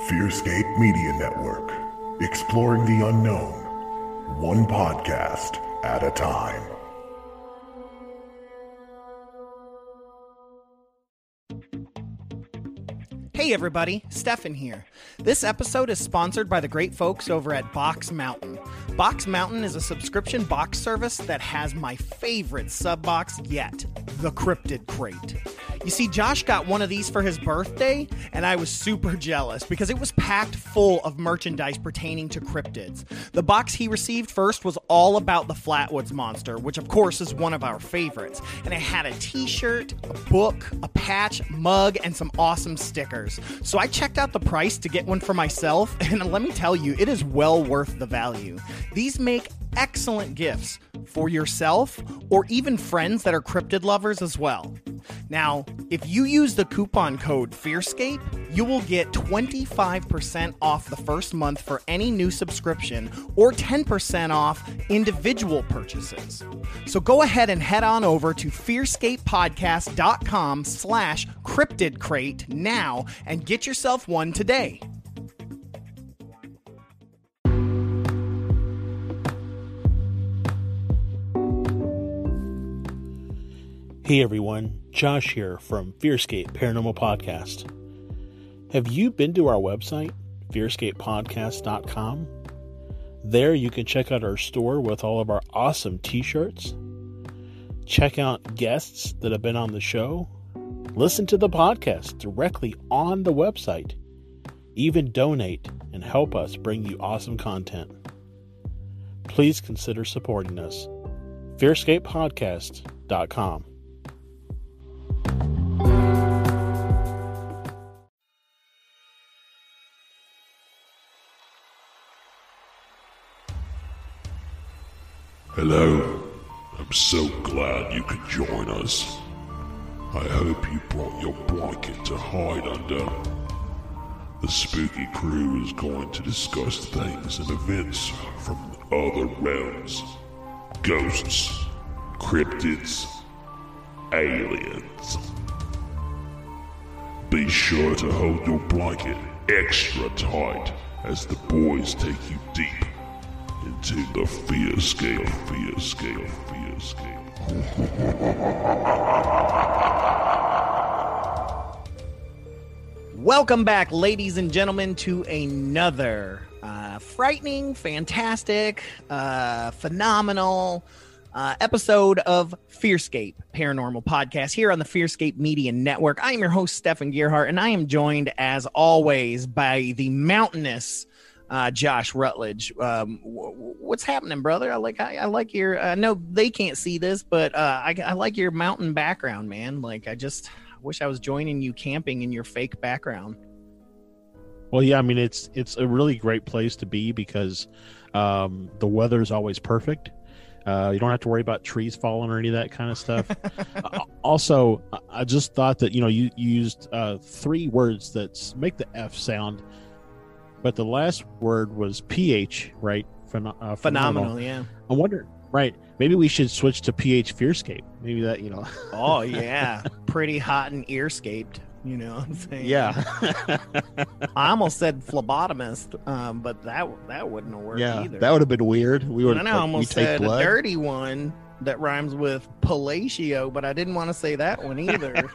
Fearscape Media Network, exploring the unknown, one podcast at a time. Hey everybody, Stefan here. This episode is sponsored by the great folks over at Box Mountain. Box Mountain is a subscription box service that has my favorite sub box yet, the Cryptid Crate. You see, Josh got one of these for his birthday, and I was super jealous because it was packed full of merchandise pertaining to cryptids. The box he received first was all about the Flatwoods Monster, which of course is one of our favorites. And it had a t-shirt, a book, a patch, mug, and some awesome stickers. So I checked out the price to get one for myself, and let me tell you, it is well worth the value. These make excellent gifts for yourself or even friends that are cryptid lovers as well. Now, if you use the coupon code FEARSCAPE, you will get 25% off the first month for any new subscription or 10% off individual purchases. So go ahead and head on over to fearscapepodcast.com/cryptidcrate now and get yourself one today. Hey everyone, Josh here from Fearscape Paranormal Podcast. Have you been to our website, fearscapepodcast.com? There you can check out our store with all of our awesome t-shirts, check out guests that have been on the show, listen to the podcast directly on the website, even donate and help us bring you awesome content. Please consider supporting us. fearscapepodcast.com. Hello, I'm so glad you could join us. I hope you brought your blanket to hide under. The spooky crew is going to discuss things and events from other realms. Ghosts, cryptids, aliens. Be sure to hold your blanket extra tight as the boys take you deep into the Fearscape. Welcome back, ladies and gentlemen, to another frightening, fantastic, phenomenal episode of Fearscape Paranormal Podcast here on the Fearscape Media Network. I am your host, Stefan Gearhart, and I am joined, as always, by the mountainous Josh Rutledge. What's happening, brother? I like your no, they can't see this, but I like your mountain background, man. Like, I just wish I was joining you camping in your fake background. Well, yeah, I mean, it's a really great place to be because the weather is always perfect. You don't have to worry about trees falling or any of that kind of stuff. Also, I just thought that, you used three words that make the F sound, but the last word was PH, right? Phenomenal, yeah. I wonder, right, maybe we should switch to PH Fearscape. Maybe that, Oh, yeah. Pretty hot and earscaped, you know what I'm saying? Yeah. I almost said phlebotomist, but that wouldn't have worked either. That would have been weird. We would. And I almost said a dirty one that rhymes with Palatio, but I didn't want to say that one either.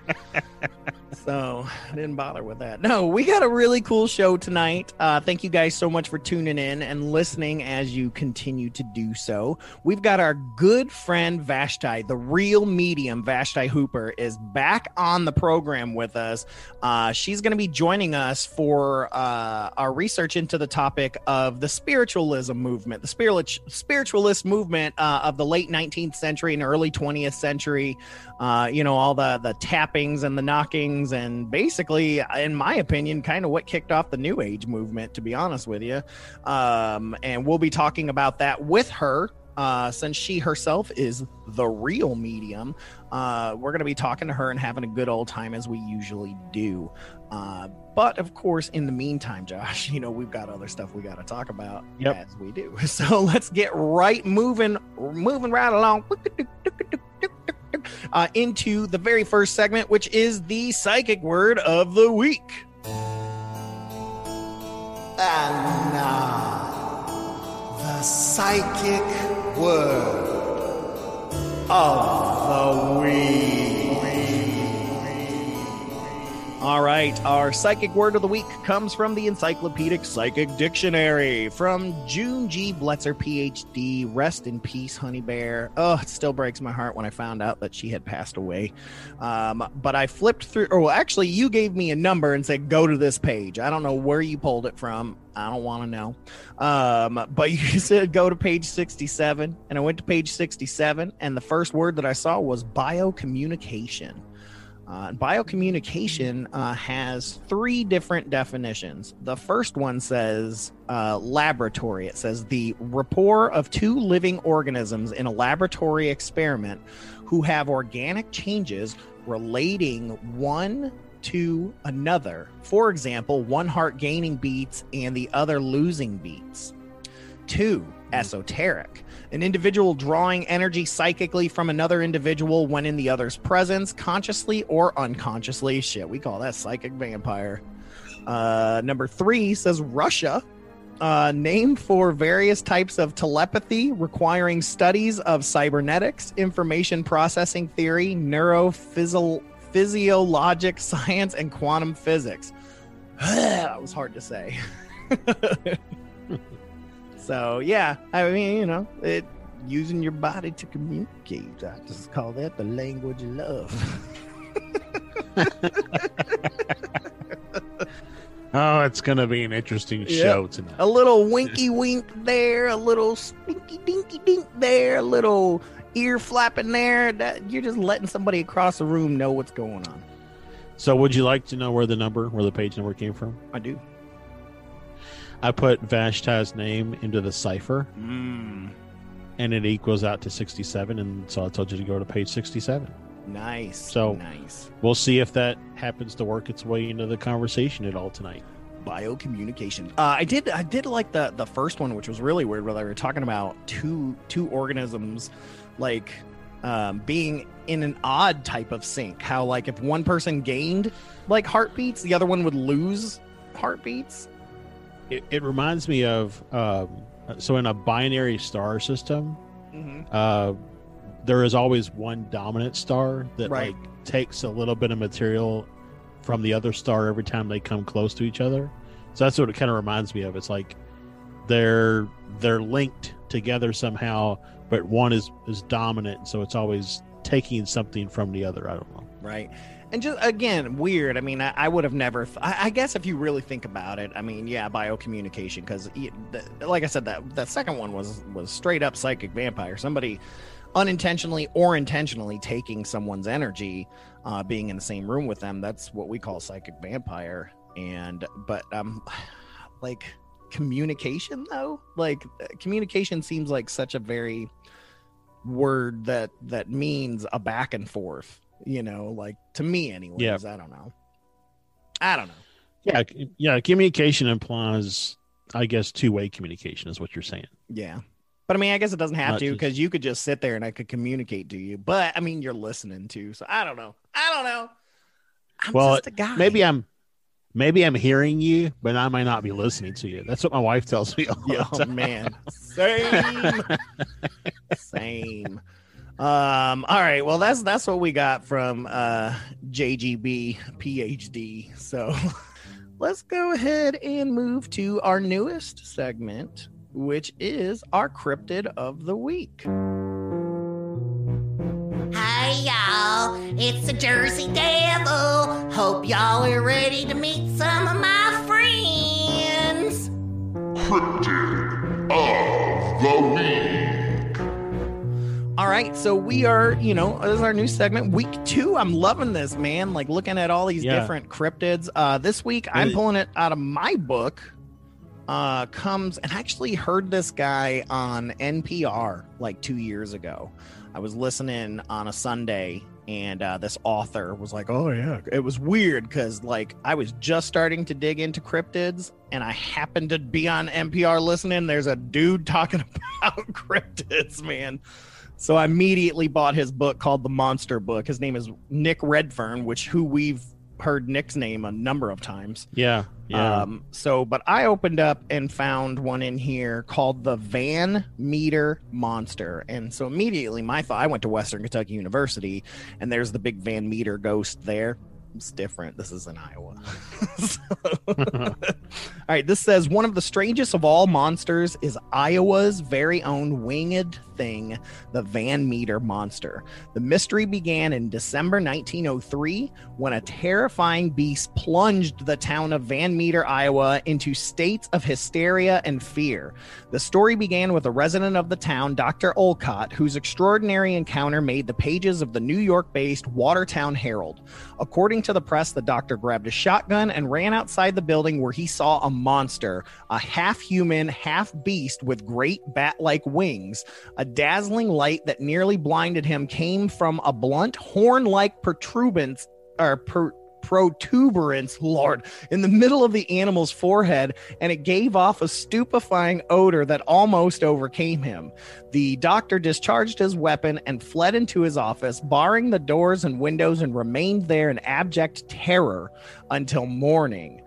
So I didn't bother with that. No, we got a really cool show tonight. Thank you guys so much for tuning in and listening as you continue to do so. We've got our good friend Vashti, the real medium. Vashti Hooper is back on the program with us. She's going to be joining us for our research into the topic of the spiritualism movement, the spiritualist movement of the late 19th century and early 20th century. All the tappings and the knockings, and basically, in my opinion, kind of what kicked off the New Age movement, to be honest with you. And we'll be talking about that with her, since she herself is the real medium. We're going to be talking to her and having a good old time as we usually do. But of course, in the meantime, Josh, we've got other stuff we got to talk about as we do. So let's get moving right along. Into the very first segment, which is the psychic word of the week. And now, the psychic word of the week. All right, our psychic word of the week comes from the Encyclopedic Psychic Dictionary from June G. Bletzer, PhD. Rest in peace, Honey Bear. Oh, it still breaks my heart when I found out that she had passed away. But I flipped through, or well, actually, you gave me a number and said, go to this page. I don't know where you pulled it from. I don't want to know. But you said go to page 67, and I went to page 67, and the first word that I saw was biocommunication. Biocommunication has three different definitions. The first one says laboratory. It says the rapport of two living organisms in a laboratory experiment who have organic changes relating one to another. For example, one heart gaining beats and the other losing beats. 2, esoteric. An individual drawing energy psychically from another individual when in the other's presence, consciously or unconsciously. Shit, we call that psychic vampire. Number 3 says Russia. Name for various types of telepathy requiring studies of cybernetics, information processing theory, neurophysiologic science, and quantum physics. That was hard to say. So, yeah, I mean, you know, using your body to communicate. I just call that the language of love. Oh, it's going to be an interesting show tonight. A little winky wink there, a little spinky dinky dink there, a little ear flapping there. That you're just letting somebody across the room know what's going on. So would you like to know where the page number came from? I do. I put Vashta's name into the cipher, and it equals out to 67, and so I told you to go to page 67. Nice. So nice. We'll see if that happens to work its way into the conversation at all tonight. Biocommunication. I did like the first one, which was really weird, where they were talking about two organisms, like being in an odd type of sync. How like if one person gained like heartbeats, the other one would lose heartbeats. It reminds me of so in a binary star system, there is always one dominant star that like takes a little bit of material from the other star every time they come close to each other. So that's what it kind of reminds me of. It's like they're linked together somehow, but one is dominant, so it's always taking something from the other. I don't know. Right. And just, again, weird. I mean, I would have never... I guess if you really think about it, I mean, yeah, biocommunication, because, like I said, that second one was straight up psychic vampire. Somebody unintentionally or intentionally taking someone's energy, being in the same room with them. That's what we call psychic vampire. But like, communication, though? Like, communication seems like such a very word that means a back and forth. You know, like to me anyways. Yeah. I don't know. Yeah, communication implies, I guess, two-way communication is what you're saying. Yeah. But I mean, I guess it doesn't have to, because you could just sit there and I could communicate to you. But I mean, you're listening to, so I don't know. I'm just a guy. Maybe I'm hearing you, but I might not be listening to you. That's what my wife tells me all the time. Oh man. Same. All right. Well, that's what we got from JGB PhD. So let's go ahead and move to our newest segment, which is our cryptid of the week. Hi, y'all. It's the Jersey Devil. Hope y'all are ready to meet some of my friends. Cryptid of the week. All right, so we are, this is our new segment, week 2. I'm loving this, man. Like looking at all these different cryptids. This week, I'm pulling it out of my book. And I actually heard this guy on NPR like 2 years ago. I was listening on a Sunday, and this author was like, oh yeah, it was weird because like I was just starting to dig into cryptids, and I happened to be on NPR listening. There's a dude talking about cryptids, man. So I immediately bought his book called The Monster Book. His name is Nick Redfern, who we've heard Nick's name a number of times. Yeah. But I opened up and found one in here called the Van Meter Monster. And so immediately my thought, I went to Western Kentucky University, and there's the big Van Meter ghost there. It's different. This is in Iowa. All right. This says one of the strangest of all monsters is Iowa's very own winged thing, the Van Meter monster. The mystery began in December 1903 when a terrifying beast plunged the town of Van Meter, Iowa, into states of hysteria and fear. The story began with a resident of the town, Dr. Olcott, whose extraordinary encounter made the pages of the New York-based Watertown Herald. According to the press, the doctor grabbed a shotgun and ran outside the building where he saw a monster, a half-human, half-beast with great bat-like wings. A dazzling light that nearly blinded him came from a blunt horn-like protuberance, Lord, in the middle of the animal's forehead, and it gave off a stupefying odor that almost overcame him. The doctor discharged his weapon and fled into his office, barring the doors and windows, and remained there in abject terror until morning.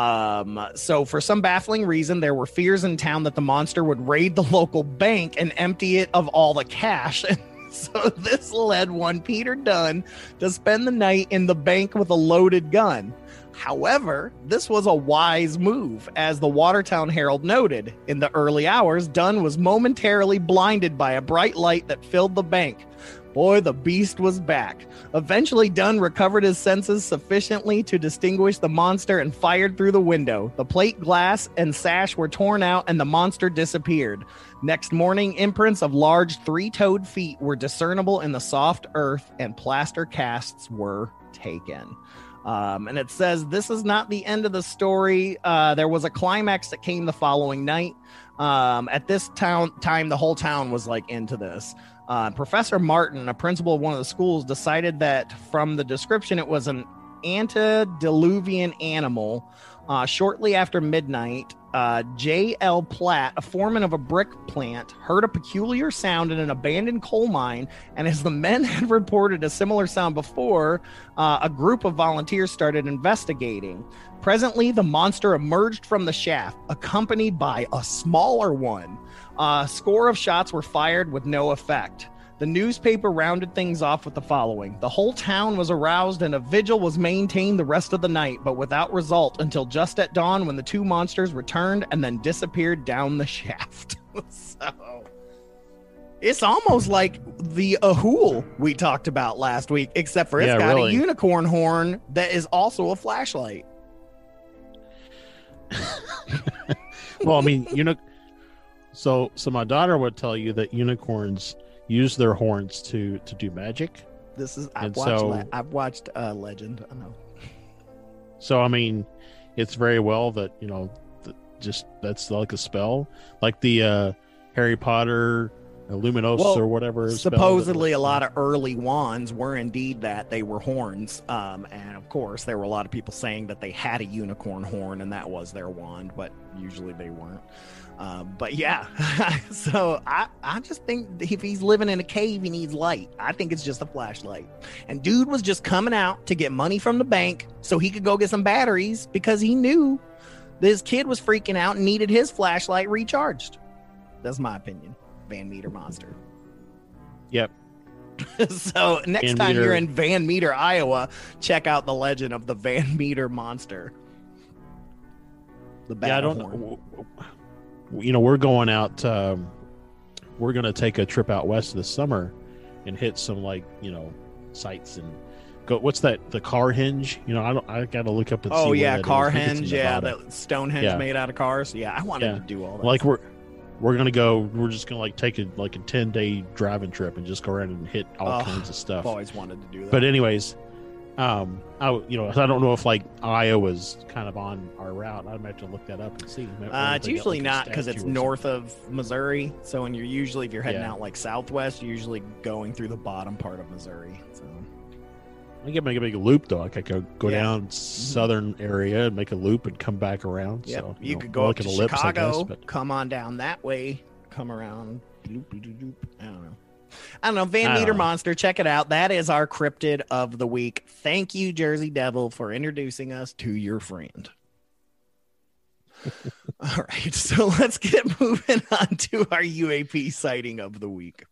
So for some baffling reason, there were fears in town that the monster would raid the local bank and empty it of all the cash. So this led one Peter Dunn to spend the night in the bank with a loaded gun. However, this was a wise move. As the Watertown Herald noted, in the early hours, Dunn was momentarily blinded by a bright light that filled the bank. Boy, the beast was back. Eventually, Dunn recovered his senses sufficiently to distinguish the monster and fired through the window. The plate glass and sash were torn out and the monster disappeared. Next morning, imprints of large three-toed feet were discernible in the soft earth and plaster casts were taken. And it says this is not the end of the story. There was a climax that came the following night. At this time, the whole town was like into this. Professor Martin, a principal of one of the schools, decided that from the description it was an antediluvian animal. Shortly after midnight, J.L. Platt, a foreman of a brick plant, heard a peculiar sound in an abandoned coal mine, and as the men had reported a similar sound before, a group of volunteers started investigating. Presently, the monster emerged from the shaft, accompanied by a smaller one. A score of shots were fired with no effect. The newspaper rounded things off with the following. The whole town was aroused and a vigil was maintained the rest of the night, but without result until just at dawn when the two monsters returned and then disappeared down the shaft. So it's almost like the Ahul we talked about last week, except for it's got a unicorn horn that is also a flashlight. Well, I mean, so my daughter would tell you that unicorns use their horns to do magic. I've watched Legend. I know. So I mean, it's very well that that's like a spell, like the Harry Potter Luminos or whatever. Supposedly, a lot of early wands were indeed that they were horns, and of course, there were a lot of people saying that they had a unicorn horn and that was their wand, but usually they weren't. But yeah, so I just think if he's living in a cave, he needs light. I think it's just a flashlight. And dude was just coming out to get money from the bank so he could go get some batteries because he knew this kid was freaking out and needed his flashlight recharged. That's my opinion. Van Meter monster. Yep. So next time you're in Van Meter, Iowa, check out the legend of the Van Meter monster. The battle horn. We're going out. We're going to take a trip out west this summer and hit some sites and go. What's that? The Carhenge? I got to look up and see. Oh yeah, Carhenge. Yeah, that Stonehenge made out of cars. Yeah, I wanted to do all that. Like we're going to go. We're just going to take a 10-day driving trip and just go around and hit all kinds of stuff. I've always wanted to do that. But anyways, I don't know if Iowa's kind of on our route. I'd have to look that up and see. It's usually not because it's north of Missouri. So when if you're heading out southwest, you're usually going through the bottom part of Missouri. So I get make a loop though. I could go down southern area and make a loop and come back around. Yeah, so you could go up to Chicago, come on down that way, come around. I don't know. I don't know. Van I don't Meter know. Monster, check it out. That is our cryptid of the week. Thank you, Jersey Devil, for introducing us to your friend. All right, so let's get moving on to our UAP sighting of the week.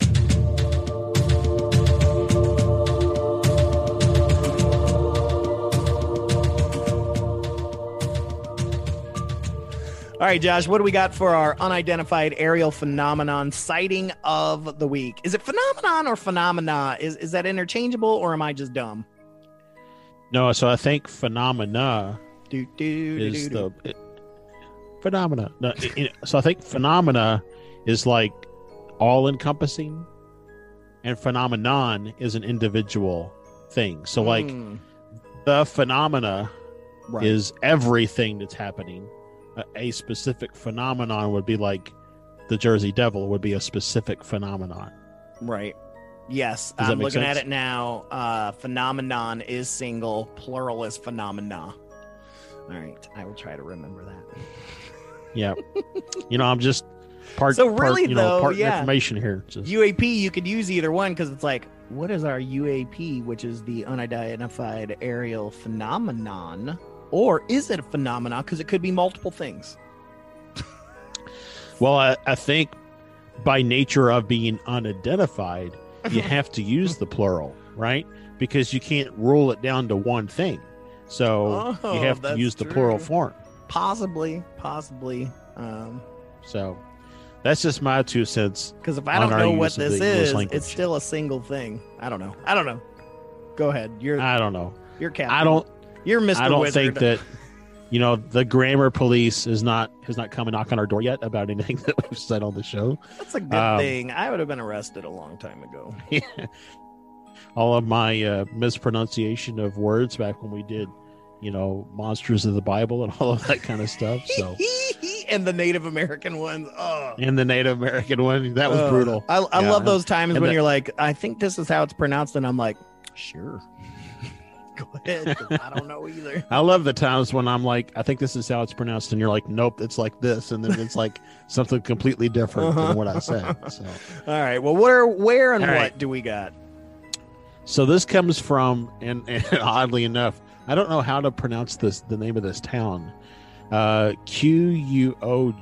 All right, Josh, what do we got for our unidentified aerial phenomenon sighting of the week? Is it phenomenon or phenomena? Is that interchangeable, or am I just dumb? No, so I think phenomena Do, do, is do, do. the phenomena. No, so I think phenomena is like all encompassing, and phenomenon is an individual thing. So like the phenomena Right. is everything that's happening. A specific phenomenon would be like the Jersey Devil would be a specific phenomenon. Right. Yes, Does that I'm make looking at sense? it now. Phenomenon is single, plural is phenomena. All right, I will try to remember that. Yeah. I'm just part, So really, though, part yeah. information here. Just, UAP, you could use either one because it's like, what is our UAP, which is the unidentified aerial phenomenon? Or is it a phenomenon? Because it could be multiple things. well, I think by nature of being unidentified, you have to use the plural, right? Because you can't rule it down to one thing. So Oh, you have to that's use the true. plural form. Possibly. So that's just my 2 cents. Because if I On don't our know use what of the this English is, language. it's still a single thing. I don't know. Go ahead. You're I don't know. Captain. You're Mr. I don't Wizard. think that the grammar police has not come and knocked on our door yet about anything that we've said on the show. That's a good thing. I would have been arrested a long time ago. All of my mispronunciation of words back when we did, monsters of the Bible and all of that kind of stuff. So And the Native American ones. Oh. and the Native American one, that was brutal. I Yeah. love those times And when the- you're like, I think this is how it's pronounced, and I'm like, sure. Go ahead. 'Cause I don't know either. I love the times when I'm like, I think this is how it's pronounced, and you're like, nope, it's like this, and then it's like something completely different than what I said. So. All right. Well, where and All what right. do we got? So this comes from, and oddly enough, I don't know how to pronounce the name of this town. Quogue,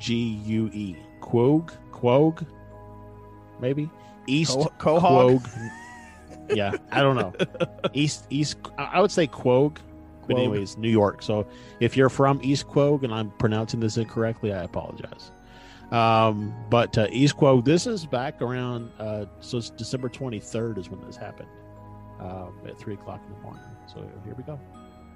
Quogue, maybe East Quahog? Quogue. Yeah, I don't know. East. I would say Quogue, but Quogue. anyways, New York. So if you're from East Quogue and I'm pronouncing this incorrectly, I apologize. But East Quogue, this is back around. So it's December 23rd is when this happened. At 3:00 in the morning. So here we go.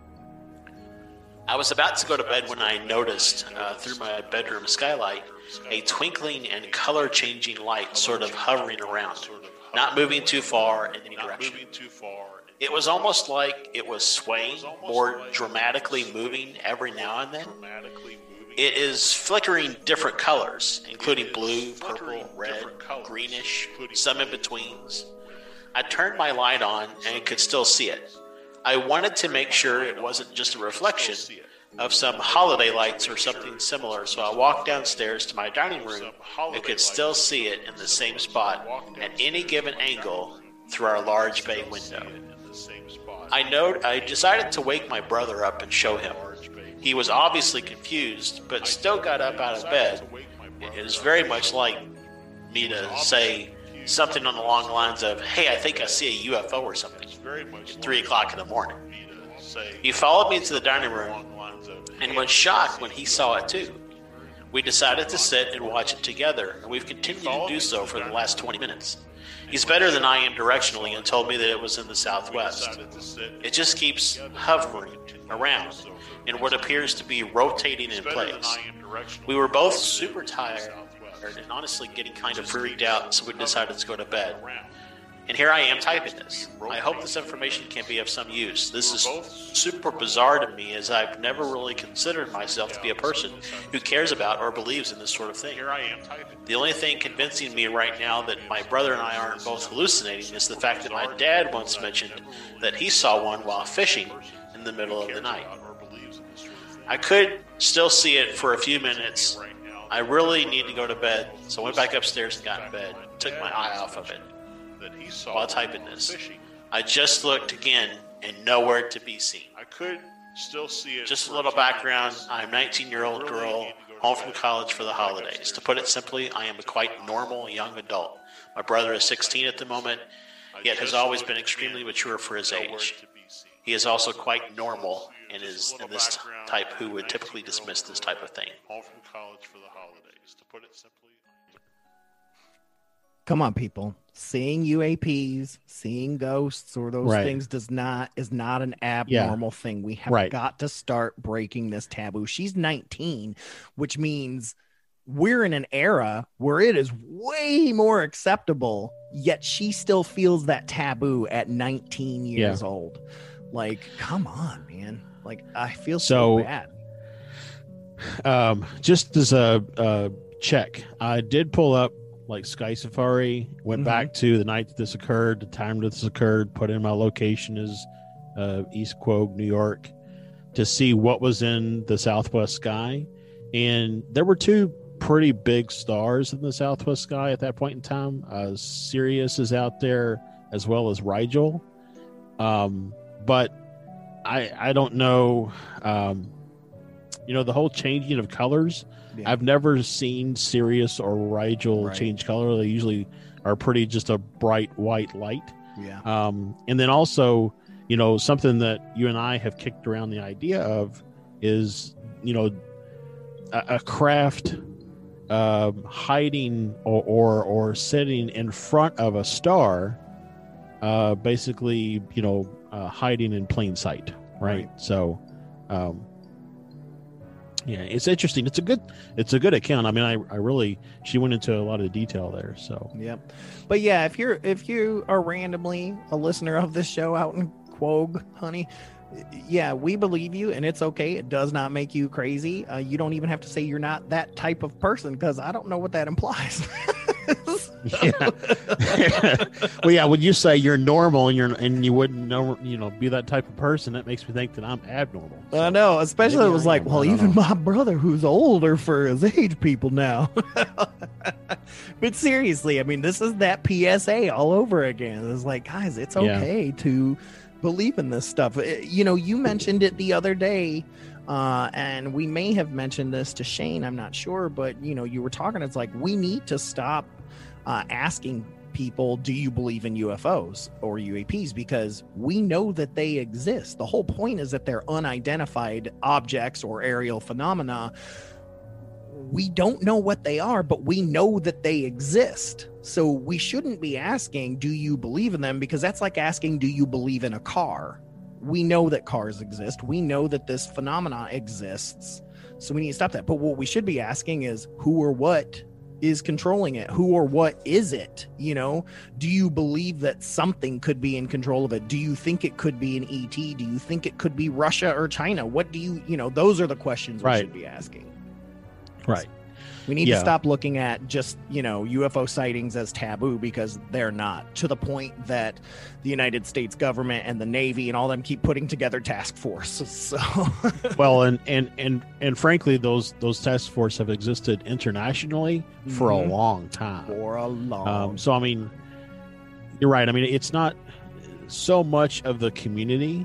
I was about to go to bed when I noticed, through my bedroom skylight, a twinkling and color-changing light sort of hovering around, not moving too far in any direction. It was almost like it was swaying, more dramatically moving every now and then. It is flickering different colors, including blue, purple, red, greenish, some in-betweens. I turned my light on and could still see it. I wanted to make sure it wasn't just a reflection of some holiday lights or something similar, so I walked downstairs to my dining room and could still see it in the same spot at any given angle through our large bay window. I decided to wake my brother up and show him. He was obviously confused, but still got up out of bed. It is very much like me to say something on the long lines of, "Hey, I think I see a UFO or something," at 3:00 in the morning. He followed me to the dining room and was shocked when he saw it too. We decided to sit and watch it together, and we've continued to do so for the last 20 minutes. He's better than I am directionally and told me that it was in the southwest. It just keeps hovering around in what appears to be rotating in place. We were both super tired and honestly getting kind of freaked out, so we decided to go to bed. And here I am typing this. I hope this information can be of some use. This is super bizarre to me, as I've never really considered myself to be a person who cares about or believes in this sort of thing. The only thing convincing me right now that my brother and I aren't both hallucinating is the fact that my dad once mentioned that he saw one while fishing in the middle of the night. I could still see it for a few minutes. I really need to go to bed, so I went back upstairs and got in bed, took my eye off of it. while typing this. I just looked again and nowhere to be seen. I could still see it. Just a little background. I'm a 19-year-old girl, home from college for the holidays. To put it simply, I am a quite normal young adult. My brother is 16 at the moment, yet has always been extremely mature for his age. He is also quite normal and is in this type who would typically dismiss this type of thing. Home from college for the holidays. To put it simply. Come on, people. Seeing UAPs, seeing ghosts, or those Right. things is not an abnormal thing. We have Right. got to start breaking this taboo. She's 19, which means we're in an era where it is way more acceptable, yet she still feels that taboo at 19 years old. Like, come on, man. Like, I feel so bad. Just as a check, I did pull up like Sky Safari, went back to the night that this occurred, the time that this occurred, put in my location as East Quogue, New York, to see what was in the southwest sky. And there were two pretty big stars in the southwest sky at that point in time. Sirius is out there, as well as Rigel. But I don't know, the whole changing of colors. Yeah. I've never seen Sirius or Rigel change color. They usually are pretty just a bright white light. Yeah. And then also, something that you and I have kicked around the idea of is, a craft hiding or sitting in front of a star, basically, hiding in plain sight. Right. So, yeah, it's interesting. It's a good account. I mean, I really, she went into a lot of detail there. So, yep. But yeah, if you are randomly a listener of this show out in Quogue, honey, yeah, we believe you, and it's okay. It does not make you crazy. You don't even have to say you're not that type of person, because I don't know what that implies. Yeah. Well, yeah, when you say you're normal and you wouldn't know, be that type of person, that makes me think that I'm abnormal. So I know, especially it was like, well, even my brother, who's older for his age, people now. But seriously, I mean, this is that PSA all over again. It's like, guys, it's okay to believe in this stuff. You mentioned it the other day, and we may have mentioned this to Shane, I'm not sure, but you were talking, it's like, we need to stop asking people, do you believe in UFOs or UAPs? Because we know that they exist. The whole point is that they're unidentified objects or aerial phenomena. We don't know what they are, but we know that they exist. So we shouldn't be asking, do you believe in them? Because that's like asking, do you believe in a car? We know that cars exist. We know that this phenomena exists. So we need to stop that. But what we should be asking is, who or what is controlling it? Who or what is it? Do you believe that something could be in control of it? Do you think it could be an ET? Do you think it could be Russia or China? What do those are the questions we should be asking. Right. We need to stop looking at just, UFO sightings as taboo, because they're not, to the point that the United States government and the Navy and all them keep putting together task force. So well, and frankly, those task force have existed internationally for a long time. So I mean, you're right. I mean, it's not so much of the community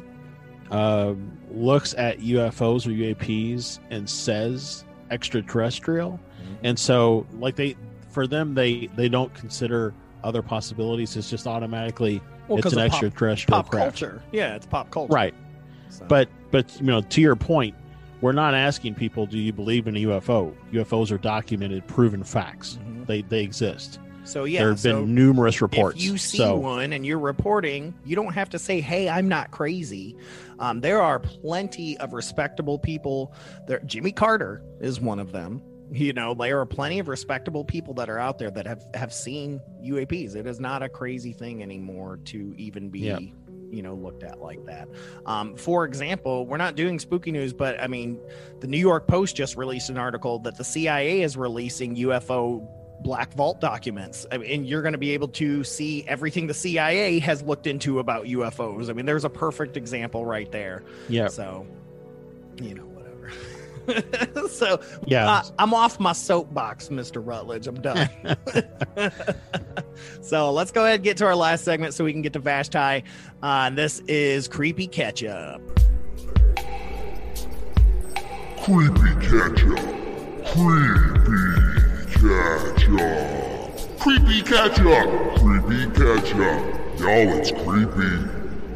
looks at UFOs or UAPs and says extraterrestrial. And so, like, they don't consider other possibilities. It's just automatically it's an extraterrestrial pop culture. Yeah, it's pop culture. Right. So. But to your point, we're not asking people, do you believe in a UFO? UFOs are documented, proven facts. They exist. So yeah, there have been numerous reports. If you see one and you're reporting, you don't have to say, "Hey, I'm not crazy." There are plenty of respectable people. Jimmy Carter is one of them. There are plenty of respectable people that are out there that have seen UAPs. It is not a crazy thing anymore to even be, looked at like that. For example, we're not doing spooky news, but I mean, the New York Post just released an article that the CIA is releasing UFO Black Vault documents. I mean, and you're going to be able to see everything the CIA has looked into about UFOs. I mean, there's a perfect example right there. Yeah. So, whatever. So Yeah. I'm off my soapbox, Mr. Rutledge. I'm done. So let's go ahead and get to our last segment so we can get to Vashti. This is Creepy Ketchup. Creepy ketchup. Creepy ketchup. Creepy ketchup. Creepy ketchup. Y'all, it's creepy.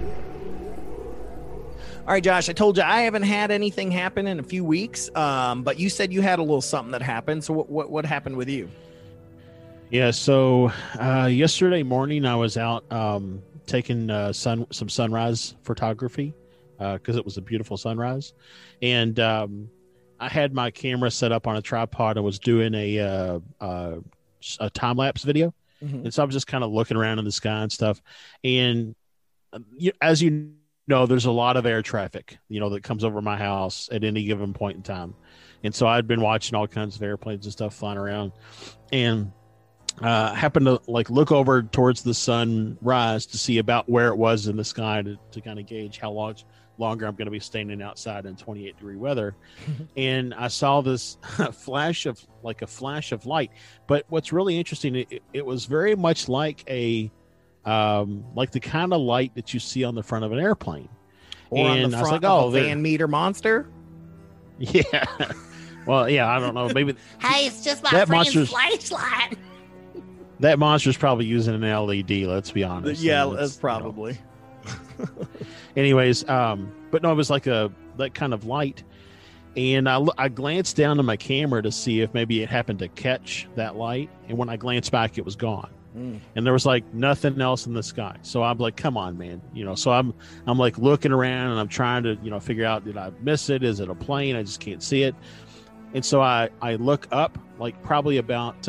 All right, Josh, I told you I haven't had anything happen in a few weeks, but you said you had a little something that happened. So what happened with you? Yeah, so yesterday morning I was out taking some sunrise photography because it was a beautiful sunrise, and I had my camera set up on a tripod and was doing a time lapse video, and so I was just kind of looking around in the sky and stuff, and as you know, there's a lot of air traffic, that comes over my house at any given point in time, and so I'd been watching all kinds of airplanes and stuff flying around, and happened to look over towards the sunrise to see about where it was in the sky to kind of gauge how longer I'm going to be standing outside in 28-degree weather. And I saw this flash of light. But what's really interesting, it was very much like the kind of light that you see on the front of an airplane. Or and on the I was front like, of a Van Meter monster? Yeah. Well, yeah, I don't know. Maybe Hey, it's just my that friend's monster's- flashlight. that monster's probably using an LED, let's be honest. Yeah, And that's it's, probably. Anyways, but no, it was like that kind of light, and I glanced down to my camera to see if maybe it happened to catch that light, and when I glanced back, it was gone, and there was nothing else in the sky. So I'm like, come on, man, So I'm looking around and I'm trying to figure out, did I miss it? Is it a plane? I just can't see it, and so I look up probably about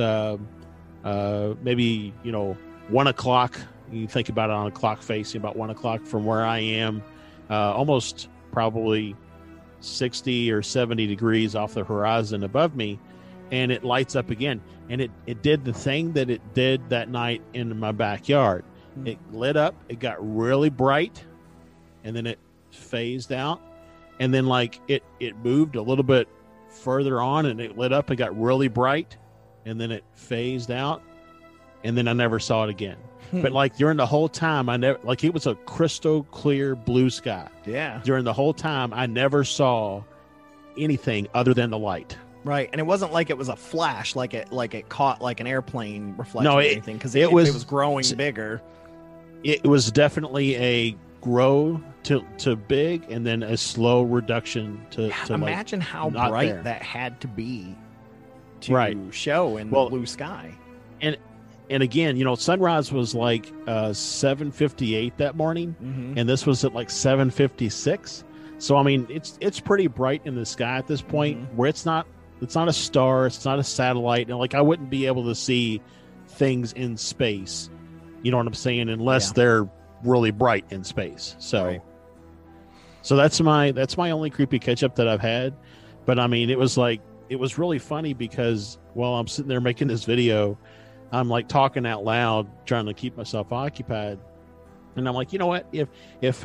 maybe 1 o'clock. You think about it on a clock face, about 1 o'clock from where I am, almost probably 60 or 70 degrees off the horizon above me, and it lights up again. And it did the thing that it did that night in my backyard. It lit up, it got really bright, and then it phased out, and then it moved a little bit further on, and it lit up and got really bright, and then it phased out, and then I never saw it again. But during the whole time, I never it was a crystal clear blue sky. Yeah. During the whole time, I never saw anything other than the light. Right, and it wasn't like it was a flash, like it caught an airplane reflection No, or it- anything, because it it was- was growing bigger. It was definitely a grow to big, and then a slow reduction to Imagine how not bright there. that had to be to Right. show in Well, the blue sky. And again, sunrise was 7:58 that morning, and this was at 7:56. So I mean, it's pretty bright in the sky at this point, where it's not a star, it's not a satellite, and I wouldn't be able to see things in space. You know what I'm saying? Unless they're really bright in space. So, Right. so that's my only creepy catch up that I've had. But I mean, it was really funny because while I'm sitting there making this video, I'm talking out loud, trying to keep myself occupied, and I'm like, you know what? If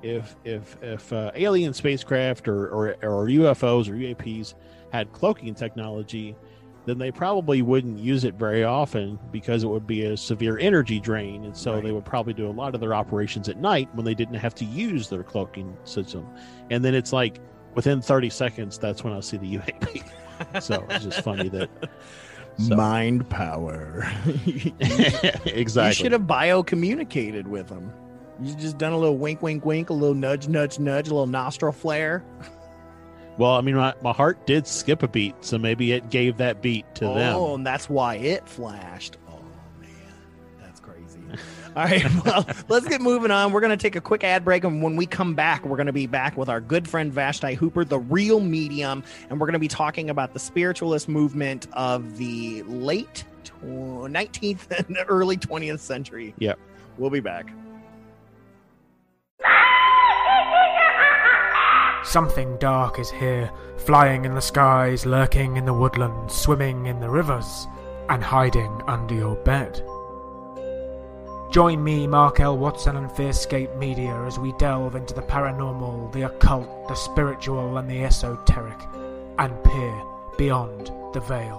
alien spacecraft or UFOs or UAPs had cloaking technology, then they probably wouldn't use it very often because it would be a severe energy drain, and so they would probably do a lot of their operations at night when they didn't have to use their cloaking system. And then it's within 30 seconds, that's when I see the UAP. So it's just funny that. So. Mind power. Exactly. You should have biocommunicated with them. You just done a little wink, wink, wink, a little nudge, nudge, nudge, a little nostril flare. Well, I mean, my heart did skip a beat, so maybe it gave that beat to them. Oh, and that's why it flashed. Oh, man. That's crazy. All right, well, let's get moving on. We're going to take a quick ad break, and when we come back, we're going to be back with our good friend Vashti Hooper, the real medium, and we're going to be talking about the spiritualist movement of the late 19th and early 20th century. Yep. We'll be back. Something dark is here, flying in the skies, lurking in the woodlands, swimming in the rivers, and hiding under your bed. Join me, Mark L. Watson, and Fearscape Media as we delve into the paranormal, the occult, the spiritual, and the esoteric. and peer beyond the veil.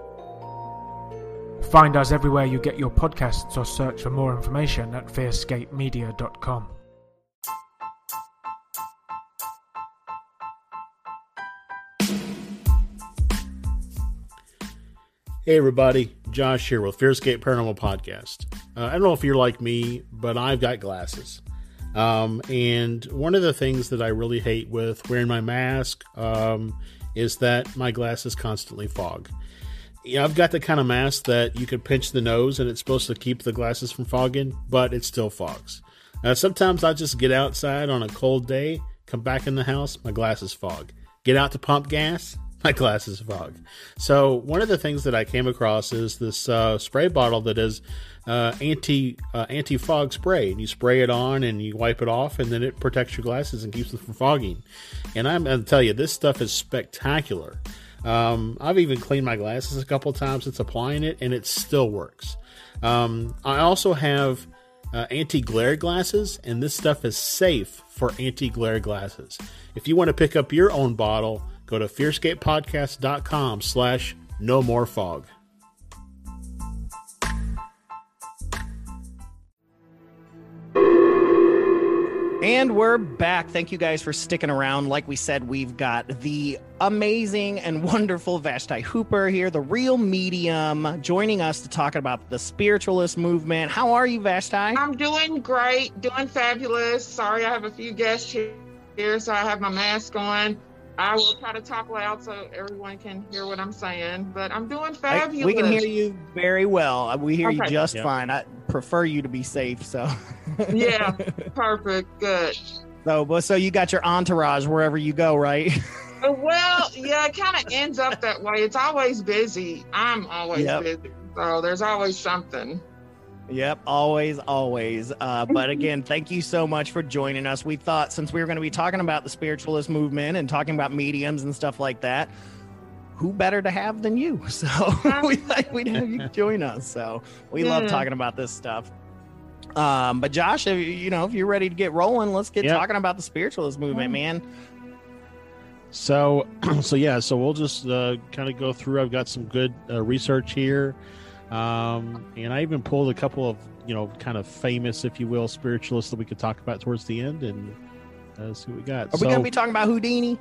Find us everywhere you get your podcasts or search for more information at fearscapemedia.com. Hey everybody, Josh here with Fearscape Paranormal Podcast. I don't know if you're like me, but I've got glasses. And one of the things that I really hate with wearing my mask is that my glasses constantly fog. Yeah, I've got the kind of mask that you can pinch the nose and it's supposed to keep the glasses from fogging, but it still fogs. Sometimes I just get outside on a cold day, come back in the house, my glasses fog. Get out to pump gas, my glasses fog. So one of the things that I came across is this spray bottle that is anti-fog spray. And you spray it on and you wipe it off, and then it protects your glasses and keeps them from fogging. And I'm going to tell you, this stuff is spectacular. I've even cleaned my glasses a couple times since applying it, and it still works. I also have anti-glare glasses, and this stuff is safe for anti-glare glasses. If you want to pick up your own bottle, go to fearscapepodcast.com/no-more-fog. And we're back. Thank you guys for sticking around. Like we said, we've got the amazing and wonderful Vashti Hooper here, the real medium, joining us to talk about the spiritualist movement. How are you, Vashti? I'm doing great, doing fabulous. Sorry, I have a few guests here, so I have my mask on. I will try to talk loud so everyone can hear what I'm saying, but I'm doing fabulous. We can hear you very well. We hear you just Yep. fine. I prefer you to be safe, so. Yeah, perfect, good. So you got your entourage wherever you go, right? Well, yeah, it kind of ends up that way. It's always busy. I'm always busy, so there's always something. Yep, always. But again, thank you so much for joining us. We thought since we were going to be talking about the spiritualist movement and talking about mediums and stuff like that, who better to have than you? So we thought we'd have you join us. So we love talking about this stuff. But Josh, if you're ready to get rolling, let's get talking about the spiritualist movement, man. So we'll just kind of go through. I've got some good research here. And I even pulled a couple of, kind of famous, if you will, spiritualists that we could talk about towards the end and see what we got. Are we going to be talking about Houdini?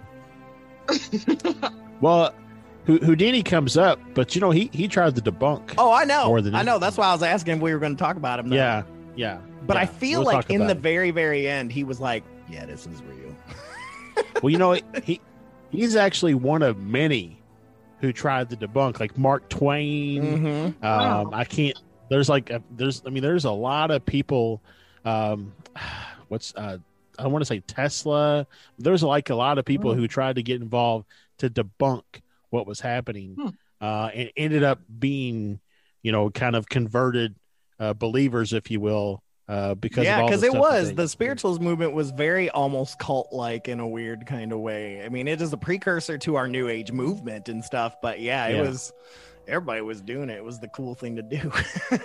Well, Houdini comes up, but he tried to debunk. Oh, I know. More than I know. That's why I was asking if we were going to talk about him. Though. Yeah. But I feel like in the very, very end, he was like, "Yeah, this is real." Well, he's actually one of many who tried to debunk, like Mark Twain. Mm-hmm. I can't. There's a lot of people. I don't want to say Tesla. There's like a lot of people who tried to get involved to debunk what was happening, and ended up being, kind of converted believers, if you will. Because it was the spiritualist movement was very almost cult-like in a weird kind of way. I mean, it is a precursor to our New Age movement and stuff, but it was, everybody was doing it. It was the cool thing to do.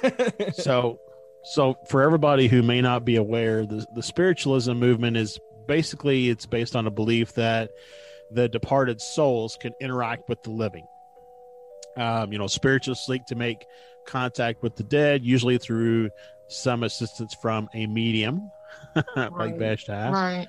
So for everybody who may not be aware, the spiritualism movement is basically, it's based on a belief that the departed souls can interact with the living. Spiritualists seek to make contact with the dead, usually through some assistance from a medium, like Vashti. Right.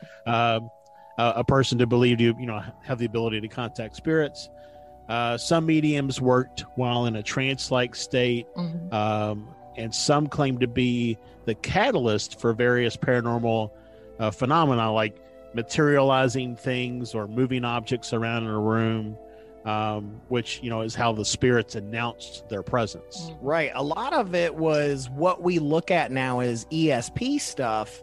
A person to believe you have the ability to contact spirits. Some mediums worked while in a trance-like state, and some claim to be the catalyst for various paranormal phenomena, like materializing things or moving objects around in a room. Which is how the spirits announced their presence. Right. A lot of it was what we look at now as ESP stuff.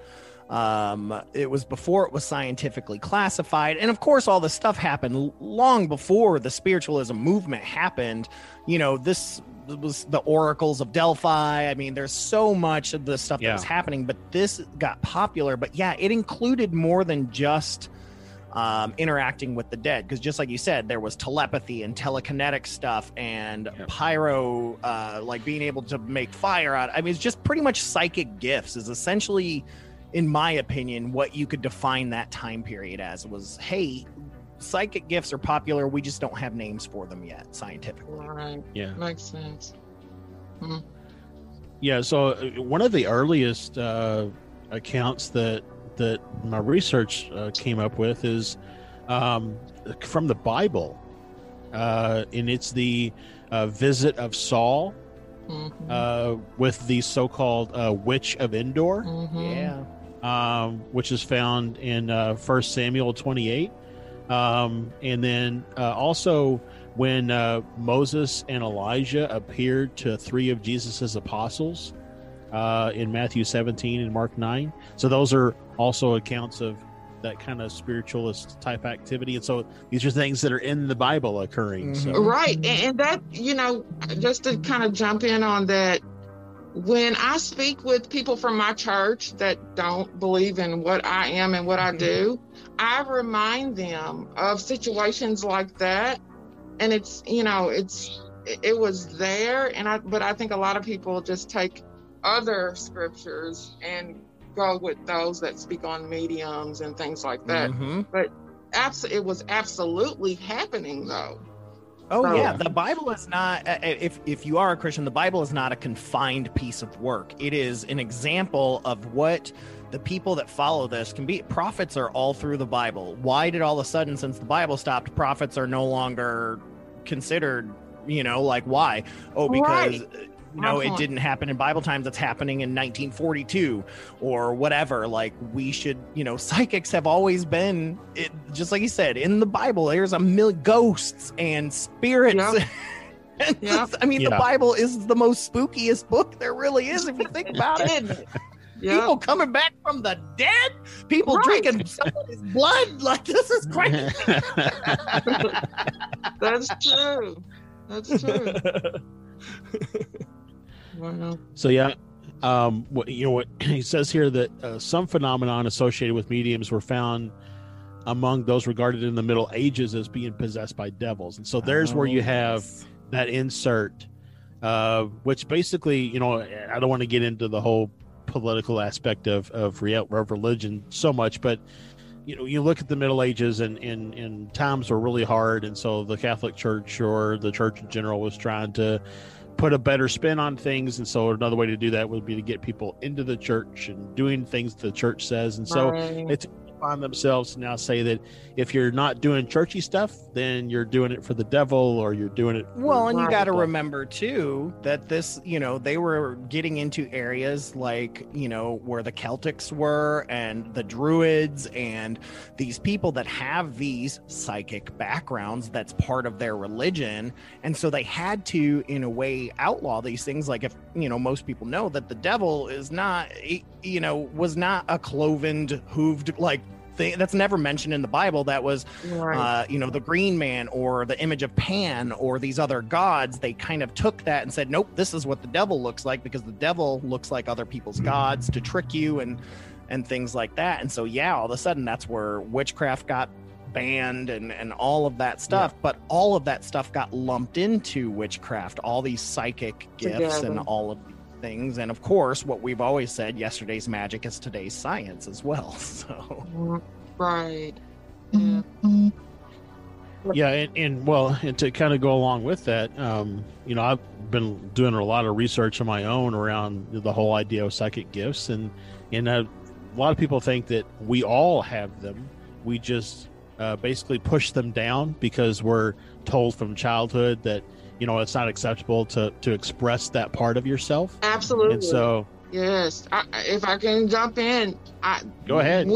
It was before it was scientifically classified, and of course all this stuff happened long before the spiritualism movement happened. This was the oracles of Delphi. I mean, there's so much of the stuff that was happening, but this got popular. But it included more than just interacting with the dead, because just like you said, there was telepathy and telekinetic stuff and pyro, like being able to make fire out. I mean, it's just pretty much psychic gifts is essentially, in my opinion, what you could define that time period as. Was, hey, psychic gifts are popular. We just don't have names for them yet scientifically. Right. Yeah. Makes sense. Hmm. Yeah. So one of the earliest accounts that my research came up with is from the Bible, and it's the visit of Saul with the so-called Witch of Endor. Yeah. Which is found in 1 Samuel 28. And then also when Moses and Elijah appeared to 3 of Jesus's apostles in Matthew 17 and Mark 9. So those are also accounts of that kind of spiritualist type activity. And so these are things that are in the Bible occurring. So. Right. And that, just to kind of jump in on that, when I speak with people from my church that don't believe in what I am and what I do, I remind them of situations like that. And it's, it was there. But I think a lot of people just take other scriptures and go with those that speak on mediums and things like that. But it was absolutely happening though. Oh, yeah. The Bible is not, if you are a Christian, the Bible is not a confined piece of work. It is an example of what the people that follow this can be. Prophets are all through the Bible. Why did all of a sudden, since the Bible stopped, prophets are no longer considered, why? Oh, because... Right. It didn't happen in Bible times. It's happening in 1942 or whatever. Like we should, psychics have always been, just like you said, in the Bible, there's a million ghosts and spirits. Yep. The Bible is the most spookiest book there really is, if you think about it. People coming back from the dead, people drinking somebody's blood. Like, this is crazy. That's true. That's true. Wow. So what he says here that some phenomenon associated with mediums were found among those regarded in the Middle Ages as being possessed by devils, and so there's where you have that insert, which basically, I don't want to get into the whole political aspect of religion so much, but you look at the Middle Ages and times were really hard, and so the Catholic Church or the church in general was trying to put a better spin on things, and so another way to do that would be to get people into the church and doing things the church says, and so it's find themselves to now say that if you're not doing churchy stuff, then you're doing it for the devil, or you're doing it well, and you got to remember too that this, they were getting into areas like, where the Celtics were and the Druids and these people that have these psychic backgrounds, that's part of their religion, and so they had to, in a way, outlaw these things. Like, if most people know that the devil is not, was not a cloven, hooved like thing. That's never mentioned in the Bible. That was the Green Man or the image of Pan or these other gods. They kind of took that and said, nope, this is what the devil looks like, because the devil looks like other people's gods to trick you and things like that. And so all of a sudden that's where witchcraft got banned and all of that stuff. But all of that stuff got lumped into witchcraft, all these psychic gifts and all of these things. And of course, what we've always said, yesterday's magic is today's science as well. So right. And to kind of go along with that, I've been doing a lot of research on my own around the whole idea of psychic gifts, and a lot of people think that we all have them. We just basically push them down because we're told from childhood that it's not acceptable to express that part of yourself. Absolutely. And so, yes, if I can jump in, go ahead.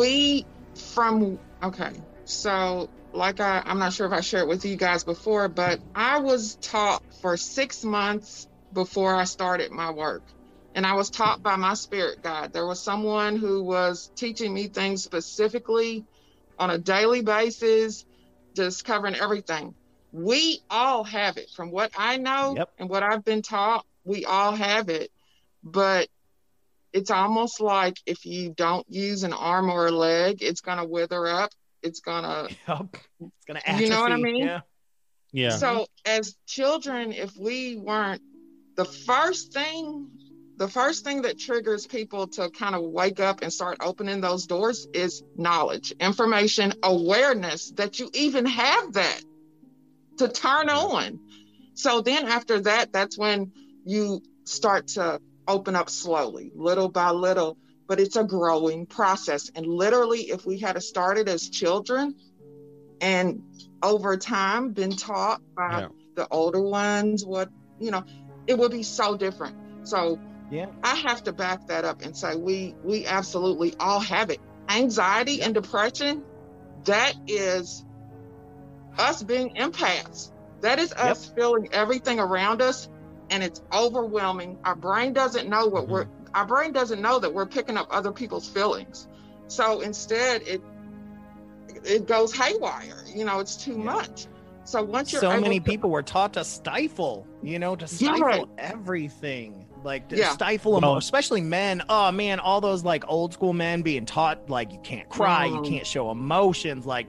So I'm not sure if I shared with you guys before, but I was taught for 6 months before I started my work. And I was taught by my spirit guide. There was someone who was teaching me things specifically on a daily basis, just covering everything. We all have it. From what I know and what I've been taught, we all have it. But it's almost like if you don't use an arm or a leg, it's going to wither up. It's going to atrophy. You know what I mean? Yeah. So as children, if we weren't, the first the first thing that triggers people to kind of wake up and start opening those doors is knowledge, information, awareness that you even have that to turn on. So then after that, that's when you start to open up slowly, little by little, but it's a growing process. And literally, if we had started as children and over time been taught by the older ones, it would be so different. So I have to back that up and say we absolutely all have it. Anxiety and depression, that is us being empaths. That is us feeling everything around us, and it's overwhelming. Our brain doesn't know our brain doesn't know that we're picking up other people's feelings. So instead it goes haywire. It's too much. So once you're so many people were taught to stifle, everything. Like to stifle them, especially men. Oh man, all those like old school men being taught like you can't cry, you can't show emotions. Like,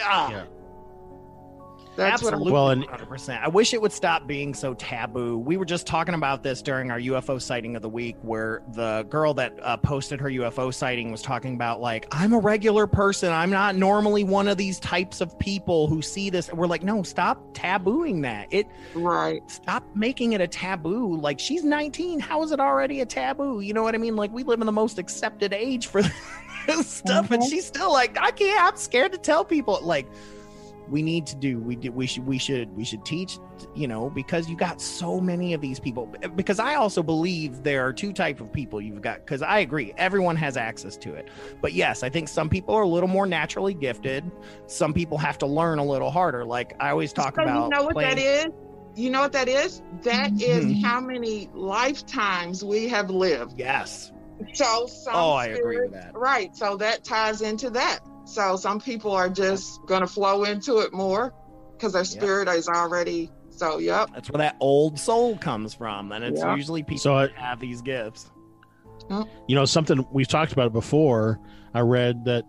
that's absolutely 100%. I wish it would stop being so taboo. We were just talking about this during our UFO sighting of the week, where the girl that posted her UFO sighting was talking about like, I'm a regular person. I'm not normally one of these types of people who see this. We're like, no, stop tabooing that. Stop making it a taboo. Like, she's 19. How is it already a taboo? You know what I mean? Like, we live in the most accepted age for this stuff, and she's still like, I can't. I'm scared to tell people. Like, we should teach, because you got so many of these people. Because I also believe there are two types of people you've got, because I agree everyone has access to it, but yes, I think some people are a little more naturally gifted. Some people have to learn a little harder. Like I always talk about, you know what that is? That is how many lifetimes we have lived. Yes. So I agree with that. Right. So that ties into that. So some people are just going to flow into it more because their spirit is already. So, that's where that old soul comes from. And it's usually people that have these gifts. Something we've talked about before. I read that.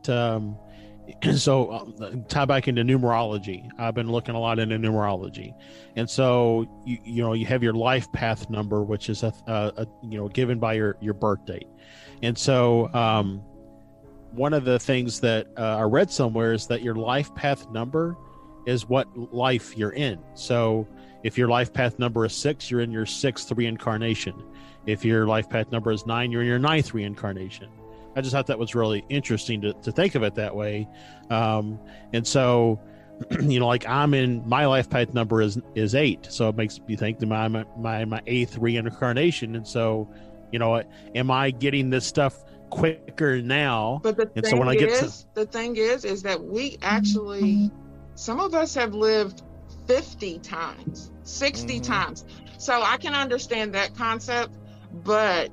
Tie back into numerology. I've been looking a lot into numerology. And so, you have your life path number, which is given by your birth date. And so, one of the things that I read somewhere is that your life path number is what life you're in. So if your life path number is 6, you're in your 6th reincarnation. If your life path number is 9, you're in your 9th reincarnation. I just thought that was really interesting to think of it that way. And so, like I'm in, my life path number is 8. So it makes me think that my 8th reincarnation. And so, am I getting this stuff quicker now? But the thing is that we actually, some of us have lived 50 times, 60 times. So I can understand that concept, but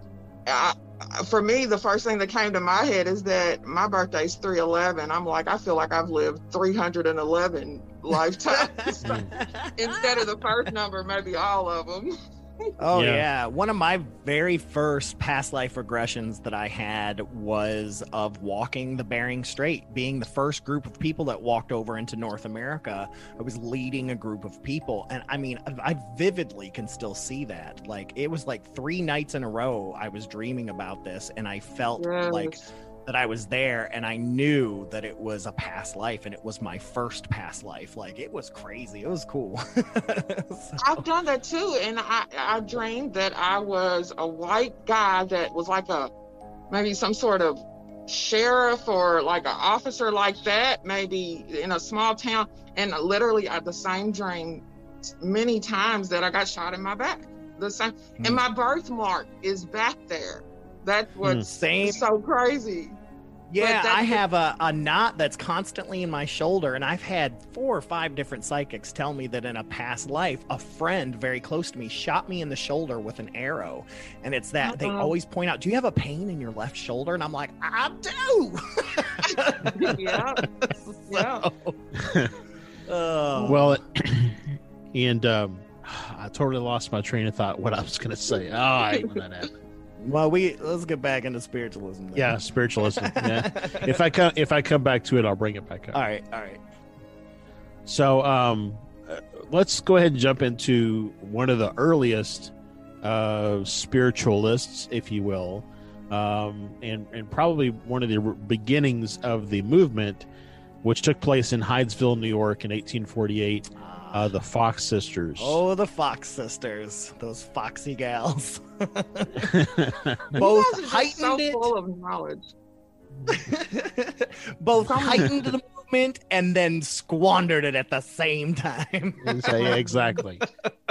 for me, the first thing that came to my head is that my birthday is 3/11. I'm like, I feel like I've lived 311 lifetimes instead of the first number, maybe all of them. Oh yeah. One of my very first past life regressions that I had was of walking the Bering Strait, being the first group of people that walked over into North America. I was leading a group of people, and I mean, I vividly can still see that. Like, it was like 3 nights in a row I was dreaming about this, and I felt like that I was there, and I knew that it was a past life, and it was my first past life. Like, it was crazy. It was cool. I've done that too, and I dreamed that I was a white guy that was like maybe some sort of sheriff or like an officer like that, maybe in a small town, and literally I had the same dream many times that I got shot in my back. The same, and my birthmark is back there. That's what's so crazy. Yeah, I have a knot that's constantly in my shoulder, and I've had 4 or 5 different psychics tell me that in a past life, a friend very close to me shot me in the shoulder with an arrow. And it's that they always point out, do you have a pain in your left shoulder? And I'm like, I do. Well, and I totally lost my train of thought, what I was going to say. I hate when that happens. Well, let's get back into spiritualism then. Yeah, spiritualism. Yeah. If I come back to it, I'll bring it back up. All right. So, let's go ahead and jump into one of the earliest spiritualists, if you will, and probably one of the beginnings of the movement, which took place in Hydesville, New York in 1848. The Fox Sisters. Oh, the Fox Sisters, those foxy gals. Both heightened so it. full of knowledge. Both heightened the movement and then squandered it at the same time. Yeah, exactly.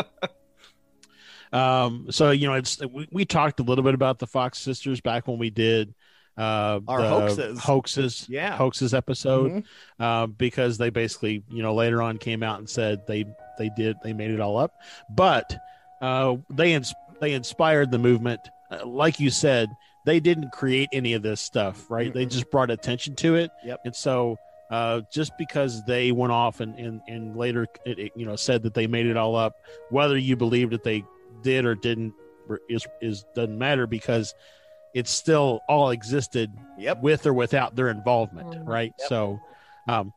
So we talked a little bit about the Fox Sisters back when we did Our the hoaxes. hoaxes episode, because they basically later on came out and said they made it all up, but they inspired the movement. Like you said, they didn't create any of this stuff, right? They just brought attention to it. Yep. And so just because they went off and later said that they made it all up, whether you believe that they did or didn't is doesn't matter, because it's still all existed with or without their involvement, right? Yep. So in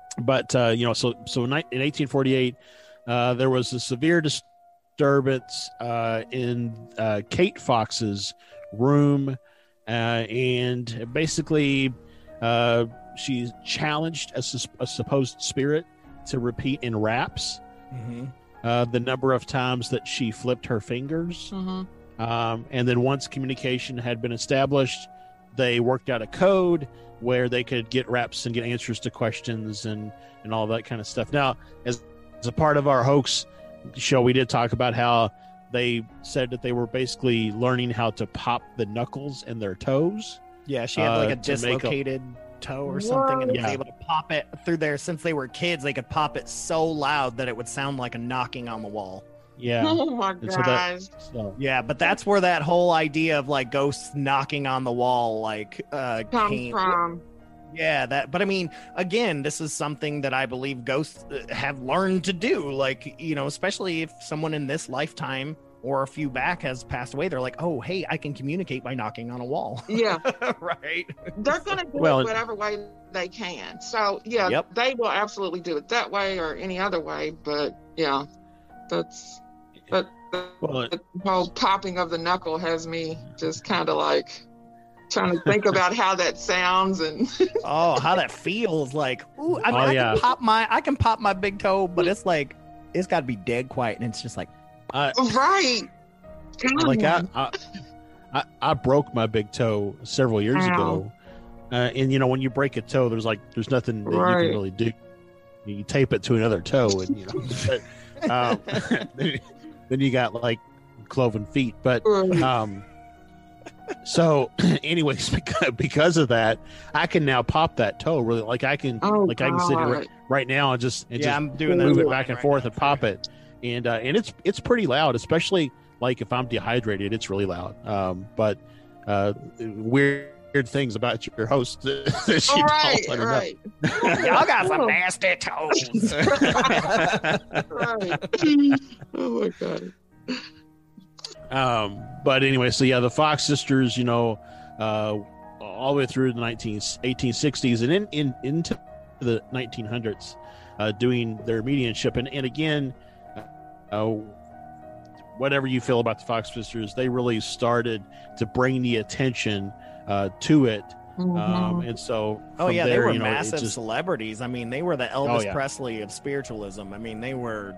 1848 there was a severe disturbance in Kate Fox's room, and basically she challenged a supposed spirit to repeat in raps the number of times that she flipped her fingers. And then once communication had been established, they worked out a code where they could get reps and get answers to questions and all that kind of stuff. Now, as a part of our hoax show, we did talk about how they said that they were basically learning how to pop the knuckles in their toes. Yeah, she had like a dislocated toe or something, and was able to pop it through there. Since they were kids, they could pop it so loud that it would sound like a knocking on the wall. Yeah. Oh my gosh. Yeah, but that's where that whole idea of like ghosts knocking on the wall Comes from. Yeah, but I mean, again, this is something that I believe ghosts have learned to do. Like, especially if someone in this lifetime or a few back has passed away, they're like, oh, hey, I can communicate by knocking on a wall. Yeah. Right. They're going to do it whatever way they can. So, yeah, they will absolutely do it that way or any other way. But, yeah, the whole popping of the knuckle has me just kind of like trying to think about how that sounds and how that feels like. Ooh, I mean, I can pop my big toe, but it's like it's got to be dead quiet, and it's just like right. Like I broke my big toe several years ago, and when you break a toe, there's nothing that you can really do. You tape it to another toe, and then you got like cloven feet. But so anyways, because of that, I can now pop that toe really. Like I can I can sit here right now and just I'm doing move it back and forth and pop it, and it's pretty loud, especially like if I'm dehydrated, it's really loud. But weird things about your host that she don't let her know. Y'all got some nasty toes. Oh my god. But anyway, so yeah, the Fox Sisters, all the way through the 1860s and into the 1900s, doing their mediumship, and again, whatever you feel about the Fox Sisters, they really started to bring the attention to it. And so they were massive celebrities. I mean, they were the Elvis Presley of spiritualism. I mean, they were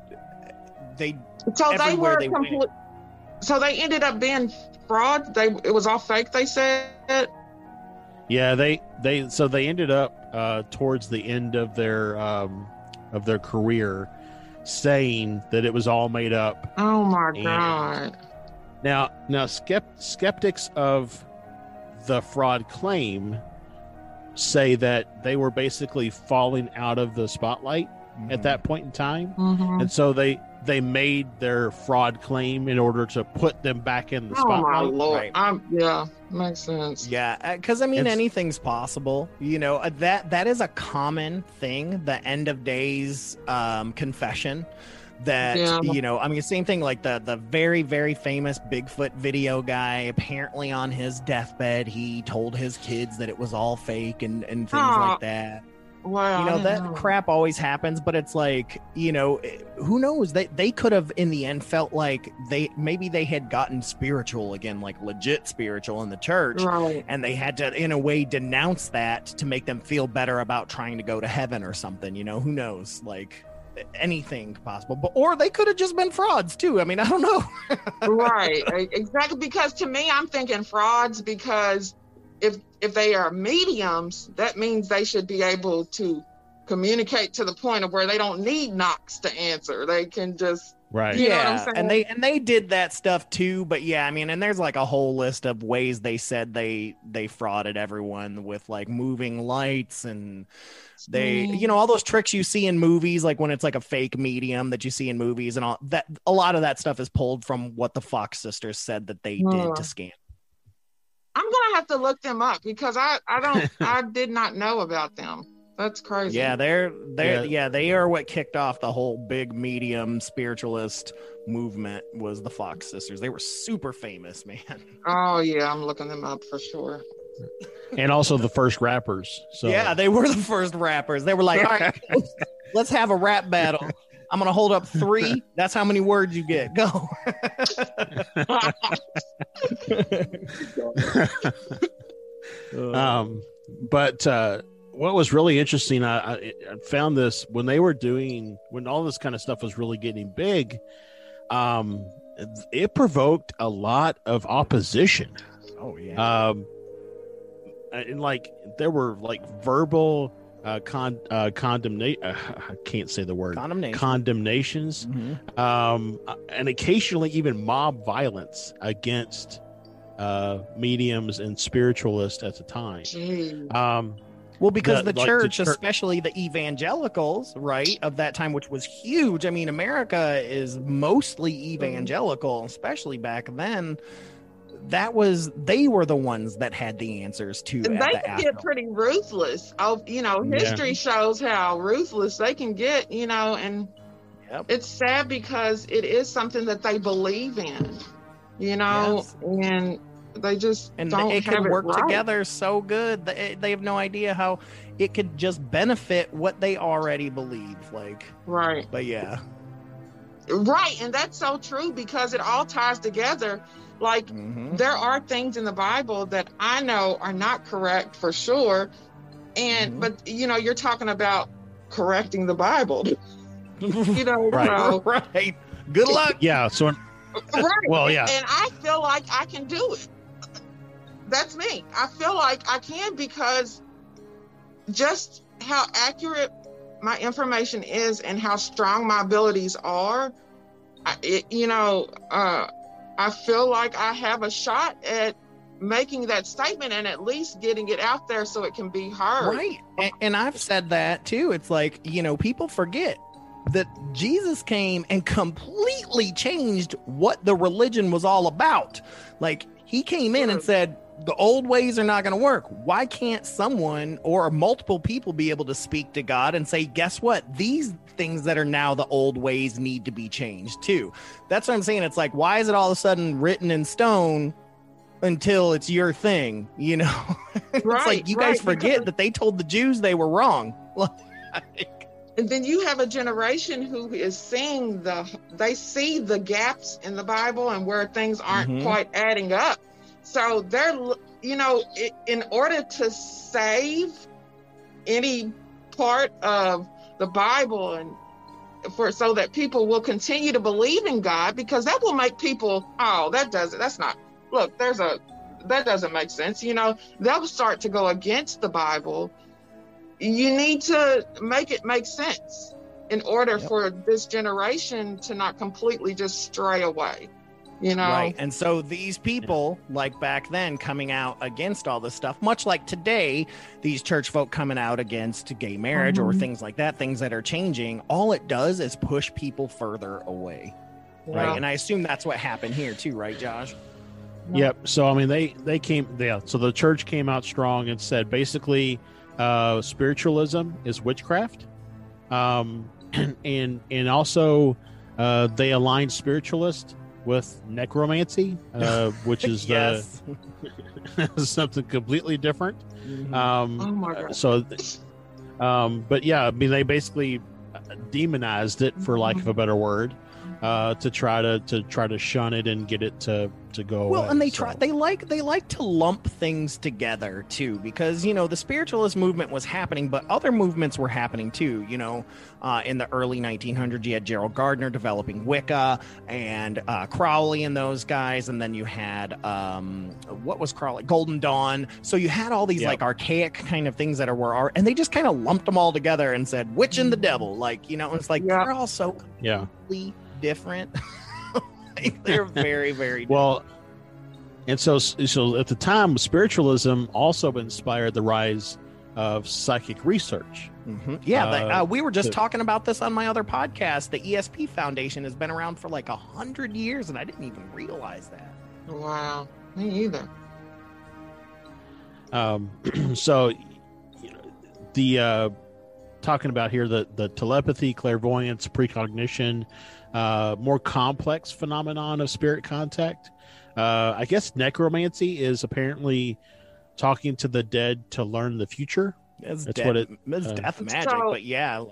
so they ended up being fraud. It was all fake, they said. Yeah, they ended up towards the end of their career saying that it was all made up. Oh my god. Now skeptics of the fraud claim say that they were basically falling out of the spotlight at that point in time, and so they made their fraud claim in order to put them back in the spotlight. Oh my lord! Yeah, makes sense. Yeah, because I mean, anything's possible. That is a common thing. The end of days confession. That I mean, same thing like the very, very famous Bigfoot video guy. Apparently, on his deathbed, he told his kids that it was all fake and things like that. Well, You I know, don't that know. crap always happens, but it's like, you know, who knows? They could have in the end felt like maybe they had gotten spiritual again, like legit spiritual in the church, Right. and they had to in a way denounce that to make them feel better about trying to go to heaven or something. You know, who knows? Like anything possible. But or they could have just been frauds too. I mean, I don't know. Right. Exactly. Because to me, I'm thinking frauds because if they are mediums, that means they should be able to communicate to the point of where they don't need knocks to answer. They can just Right. You know what I'm saying? and they did that stuff too, but yeah, I mean, and there's like a whole list of ways they said they frauded everyone with like moving lights and they, you know, all those tricks you see in movies, like when it's like a fake medium that you see in movies and all that. A lot of that stuff is pulled from what the Fox sisters said that they did to scam. I'm gonna have to look them up because I did not know about them. That's crazy. Yeah, they are what kicked off the whole big medium spiritualist movement was the Fox sisters. They were super famous, man. Oh yeah, I'm looking them up for sure. And also the first rappers. So Yeah, they were the first rappers. They were like, all right, let's have a rap battle. I'm gonna hold up 3. That's how many words you get. Go. But what was really interesting, I found this when they were when all this kind of stuff was really getting big. It provoked a lot of opposition. Oh yeah. And like there were like verbal condemnation. I can't say the word. Condemnations. And occasionally even mob violence against mediums and spiritualists at the time. Well, because the church, especially the evangelicals, right, of that time, which was huge. I mean, America is mostly evangelical, especially back then. They were the ones that had the answers to. And they can get pretty ruthless. Oh, you know, history shows how ruthless they can get. You know, and it's sad because it is something that they believe in. You know, and they just don't it have could work right. together so good. They have no idea how it could just benefit what they already believe. Like, right. But yeah. Right. And that's so true because it all ties together. Like there are things in the Bible that I know are not correct for sure. And, but you know, you're talking about correcting the Bible, you know, so, right. Good luck. Yeah. So, right. Well, yeah. And I feel like I can do it. That's me. I feel like I can because just how accurate my information is and how strong my abilities are, I feel like I have a shot at making that statement and at least getting it out there so it can be heard. Right. And I've said that too. It's like, you know, people forget that Jesus came and completely changed what the religion was all about. Like he came in and said, the old ways are not going to work. Why can't someone or multiple people be able to speak to God and say, guess what? These things that are now the old ways need to be changed too. That's what I'm saying. It's like, why is it all of a sudden written in stone until it's your thing? You know, it's like you guys forget that they told the Jews they were wrong. And then you have a generation who is seeing they see the gaps in the Bible and where things aren't quite adding up. So they're, you know, in order to save any part of the Bible and so that people will continue to believe in God, because that will make people, that doesn't make sense. You know, they'll start to go against the Bible. You need to make it make sense in order for this generation to not completely just stray away. You know? Right. And so these people, like back then, coming out against all this stuff, much like today, these church folk coming out against gay marriage or things like that, things that are changing, all it does is push people further away. Yeah. Right. And I assume that's what happened here too, right, Josh? Yep. So, I mean, they came, so the church came out strong and said, basically, spiritualism is witchcraft. And also, they aligned spiritualist with necromancy, which is something completely different. Oh my God. So But yeah, I mean, they basically demonized it, for lack of a better word, to try to shun it and get it to go away. Well, and they like to lump things together too, because the spiritualist movement was happening, but other movements were happening too. In the early 1900s, you had Gerald Gardner developing Wicca and Crowley and those guys, and then you had what was Crowley? Golden Dawn. So you had all these like archaic kind of things that were, and they just kind of lumped them all together and said witch and the devil. Like it's like they're all so completely different. They're very, very different. Well, and so at the time, spiritualism also inspired the rise of psychic research. Mm-hmm. Yeah, we were just talking about this on my other podcast. The ESP Foundation has been around for like 100 years, and I didn't even realize that. Wow, me either. So, the talking about here the telepathy, clairvoyance, precognition, more complex phenomenon of spirit contact. I guess necromancy is apparently talking to the dead to learn the future. It's death magic, but yeah.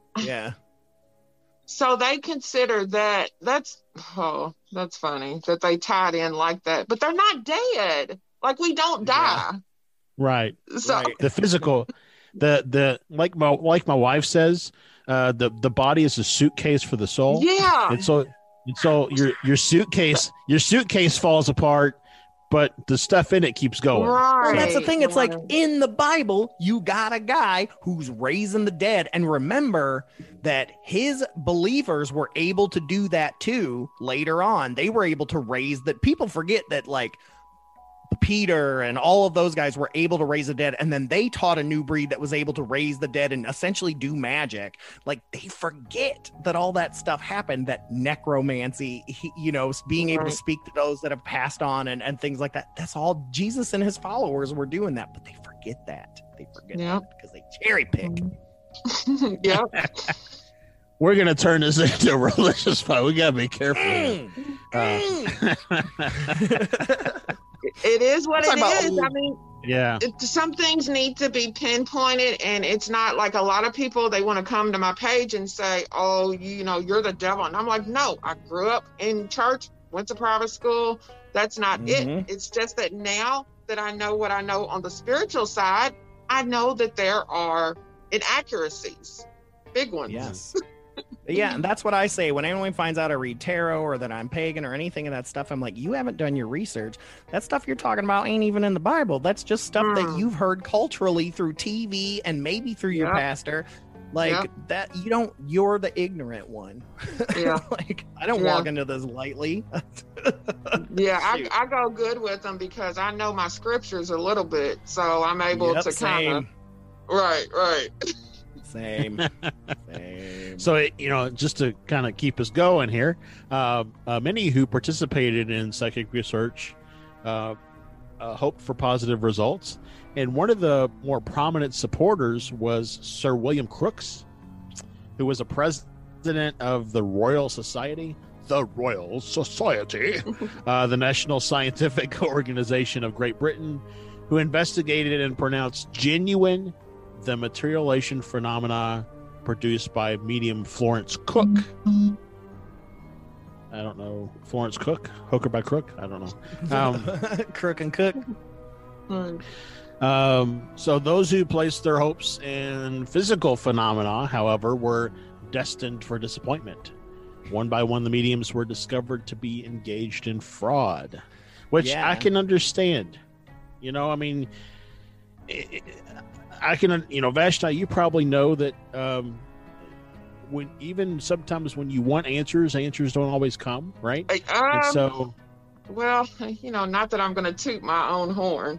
So they consider that's funny that they tied in like that, but they're not dead. Like, we don't die. Right. So the physical, the like my wife says, the body is a suitcase for the soul. Yeah. And so your suitcase falls apart, but the stuff in it keeps going. Right. Well, that's the thing. It's like in the Bible, you got a guy who's raising the dead. And remember that his believers were able to do that too later on. They were able to raise that. People forget that, like, Peter and all of those guys were able to raise the dead, and then they taught a new breed that was able to raise the dead and essentially do magic. Like, they forget that all that stuff happened, that necromancy, being able to speak to those that have passed on and things like that. That's all Jesus and his followers were doing that, but they forget that. They forget that because they cherry pick. Yep. We're going to turn this into a religious fight. We got to be careful. It is what it is. I mean, yeah. Some things need to be pinpointed, and it's not like a lot of people, they want to come to my page and say, oh, you're the devil. And I'm like, no, I grew up in church, went to private school. That's not it. It's just that now that I know what I know on the spiritual side, I know that there are inaccuracies, big ones. Yes. Yeah, and that's what I say when anyone finds out I read tarot or that I'm pagan or anything of that stuff. I'm like, you haven't done your research. That stuff you're talking about ain't even in the Bible. That's just stuff that you've heard culturally through TV and maybe through your pastor. Like that, you're the ignorant one. Yeah. Like, I don't walk into this lightly. I go good with them because I know my scriptures a little bit, so I'm able to kind of. Right. Same. So, just to kind of keep us going here, many who participated in psychic research hoped for positive results. And one of the more prominent supporters was Sir William Crookes, who was a president of the Royal Society. The Royal Society, the National Scientific Organization of Great Britain, who investigated and pronounced genuine the materialization phenomena produced by medium Florence Cook. I don't know. Florence Cook? Hooker by Crook? I don't know. Crook and Cook. So those who placed their hopes in physical phenomena, however, were destined for disappointment. One by one, the mediums were discovered to be engaged in fraud, which I can understand. I mean, I can, Vashti, you probably know that when even sometimes when you want answers don't always come, right? And so, well, not that I'm going to toot my own horn.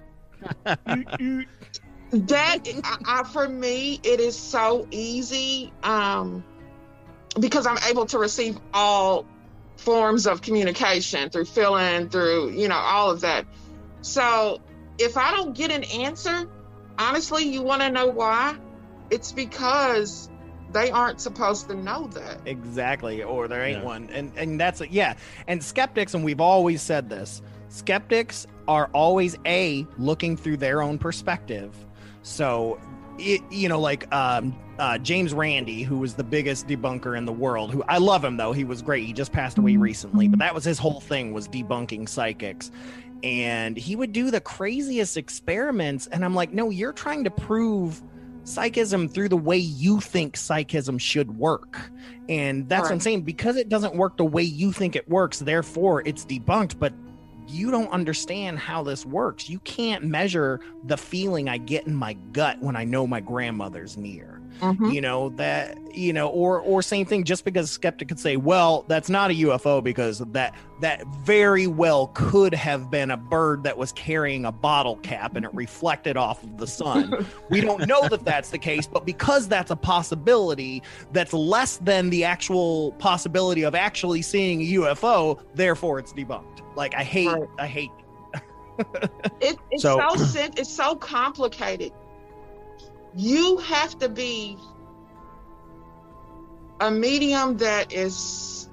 For me, it is so easy because I'm able to receive all forms of communication through fill-in, through, all of that. So if I don't get an answer, honestly, you want to know why? It's because they aren't supposed to know that. Exactly. Or there ain't one. And that's and skeptics, and we've always said this, skeptics are always looking through their own perspective. So like James Randi, who was the biggest debunker in the world, who I love him though. He was great. He just passed away recently, but that was his whole thing, was debunking psychics. And he would do the craziest experiments. And I'm like, no, you're trying to prove psychism through the way you think psychism should work. And that's what I'm saying, because it doesn't work the way you think it works, therefore it's debunked. But you don't understand how this works. You can't measure the feeling I get in my gut when I know my grandmother's near. Or same thing, just because a skeptic could say, well, that's not a UFO because that very well could have been a bird that was carrying a bottle cap and it reflected off of the sun. We don't know that that's the case, but because that's a possibility that's less than the actual possibility of actually seeing a UFO, therefore it's debunked. Like, I hate it's so complicated. You have to be a medium that is,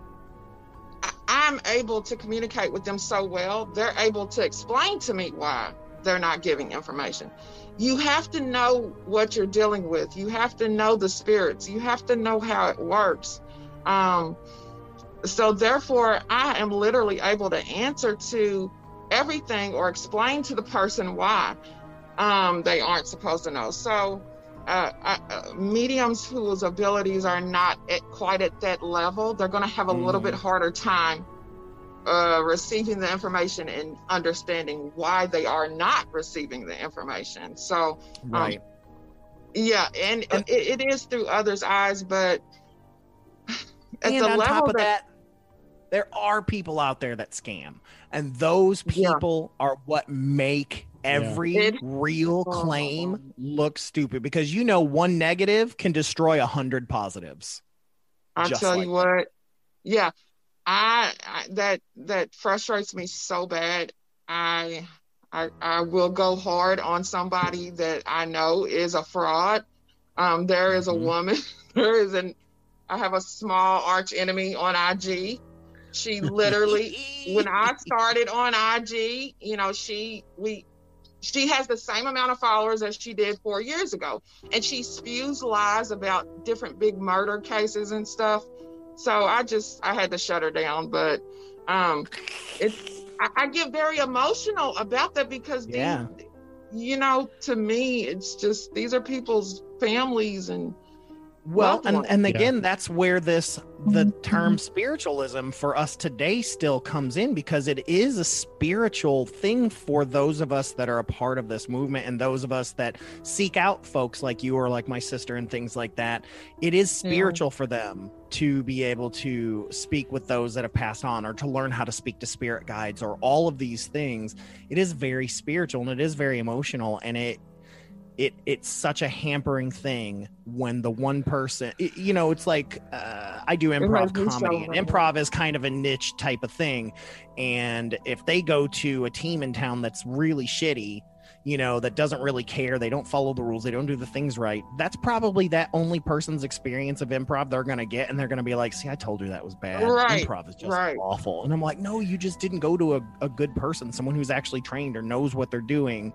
I'm able to communicate with them so well, they're able to explain to me why they're not giving information. You have to know what you're dealing with. You have to know the spirits. You have to know how it works. So therefore, I am literally able to answer to everything or explain to the person why they aren't supposed to know. So mediums whose abilities are not quite at that level, they're going to have a little bit harder time receiving the information and understanding why they are not receiving the information. So, and it is through others' eyes, but at the on level top of that, there are people out there that scam, and those people are what make every real claim look stupid, because one negative can destroy 100 positives. I'll tell you what, I that frustrates me so bad. I will go hard on somebody that I know is a fraud. There is a woman, I have a small arch enemy on IG. She literally, when I started on IG, she has the same amount of followers as she did 4 years ago. And she spews lies about different big murder cases and stuff. So I had to shut her down. But I get very emotional about that, because to me, it's just, these are people's families and and again, that's where the term spiritualism for us today still comes in, because it is a spiritual thing for those of us that are a part of this movement, and those of us that seek out folks like you or like my sister and things like that. It is spiritual for them to be able to speak with those that have passed on, or to learn how to speak to spirit guides, or all of these things. It is very spiritual, and it is very emotional, and it's such a hampering thing when the one person, it's like, I do improv comedy, and improv is kind of a niche type of thing. And if they go to a team in town that's really shitty, that doesn't really care, they don't follow the rules, they don't do the things right, that's probably that only person's experience of improv they're going to get. And they're going to be like, see, I told you that was bad. Improv is just awful. And I'm like, no, you just didn't go to a good person, someone who's actually trained or knows what they're doing.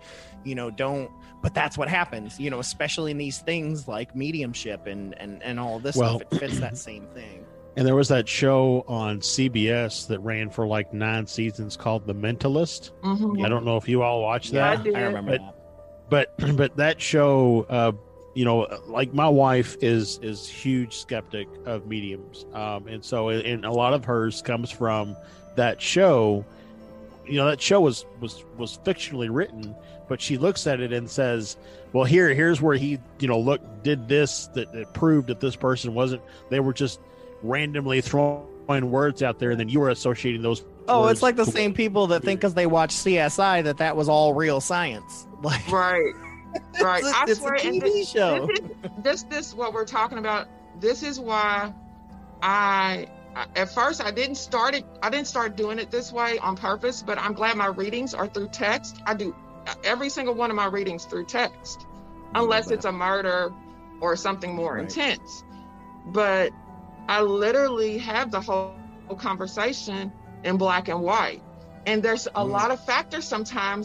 But that's what happens, especially in these things like mediumship and all of this stuff. It fits that same thing. And there was that show on CBS that ran for like 9 seasons called The Mentalist. I don't know if you all watched that. I remember that. But that show, like my wife is huge skeptic of mediums, and so and a lot of hers comes from that show. That show was fictionally written, but she looks at it and says, well, here's where he did this that proved that this person wasn't, they were just randomly throwing words out there, and then you were associating those words. It's like the same people that think because they watch CSI that was all real science. Like, right. It's a TV show. This what we're talking about. This is why I at first I didn't start doing it this way on purpose, but I'm glad my readings are through text. I do every single one of my readings through text, unless it's a murder or something more intense. But I literally have the whole conversation in black and white. And there's a lot of factors sometimes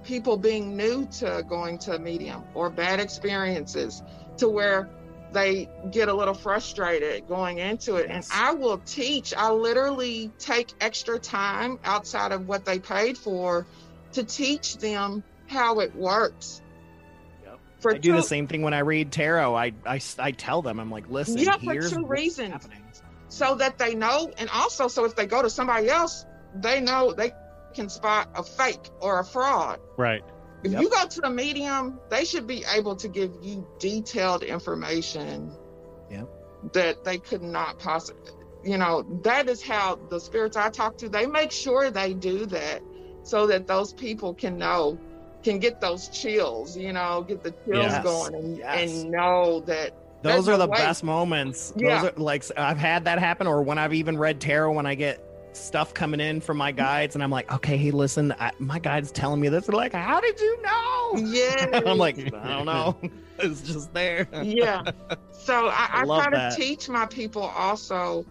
people being new to going to a medium or bad experiences to where they get a little frustrated going into it. Yes. And I will teach. I literally take extra time outside of what they paid for to teach them how it works. I do the same thing when I read tarot. I tell them, I'm like, listen, Yeah, for here's two what's reasons. happening. So that they know, and also so if they go to somebody else, they know they can spot a fake or a fraud. Right. If you go to the medium, they should be able to give you detailed information that they could not possibly, that is how the spirits I talk to, they make sure they do that so that those people can get those chills, get the chills going and know that those are the best moments. Those are like, I've had that happen, or when I've even read tarot, when I get stuff coming in from my guides and I'm like, okay, hey, listen, my guide's telling me this. They're like, how did you know? Yeah. I'm like, I don't know. It's just there. Yeah. So I try to that. teach my people also.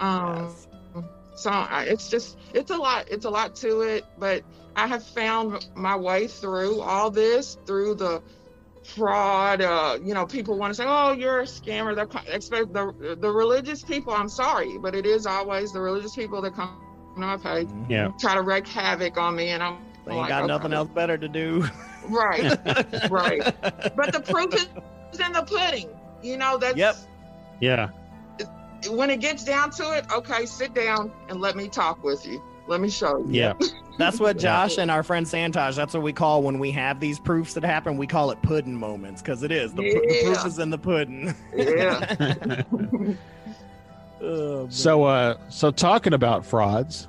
So it's a lot to it, but I have found my way through all this, through the fraud. People want to say, oh, you're a scammer. Expect the religious people, I'm sorry, but it is always the religious people that come on my page, try to wreak havoc on me, and I'm they ain't got nothing else better to do. Right. But the proof is in the pudding. That's Yeah. When it gets down to it, okay, sit down and let me talk with you. Let me show you. Yeah. That's what Josh and our friend Santosh, that's what we call when we have these proofs that happen, we call it pudding moments, because it is. The proof is in the pudding. Yeah. Oh, So talking about frauds,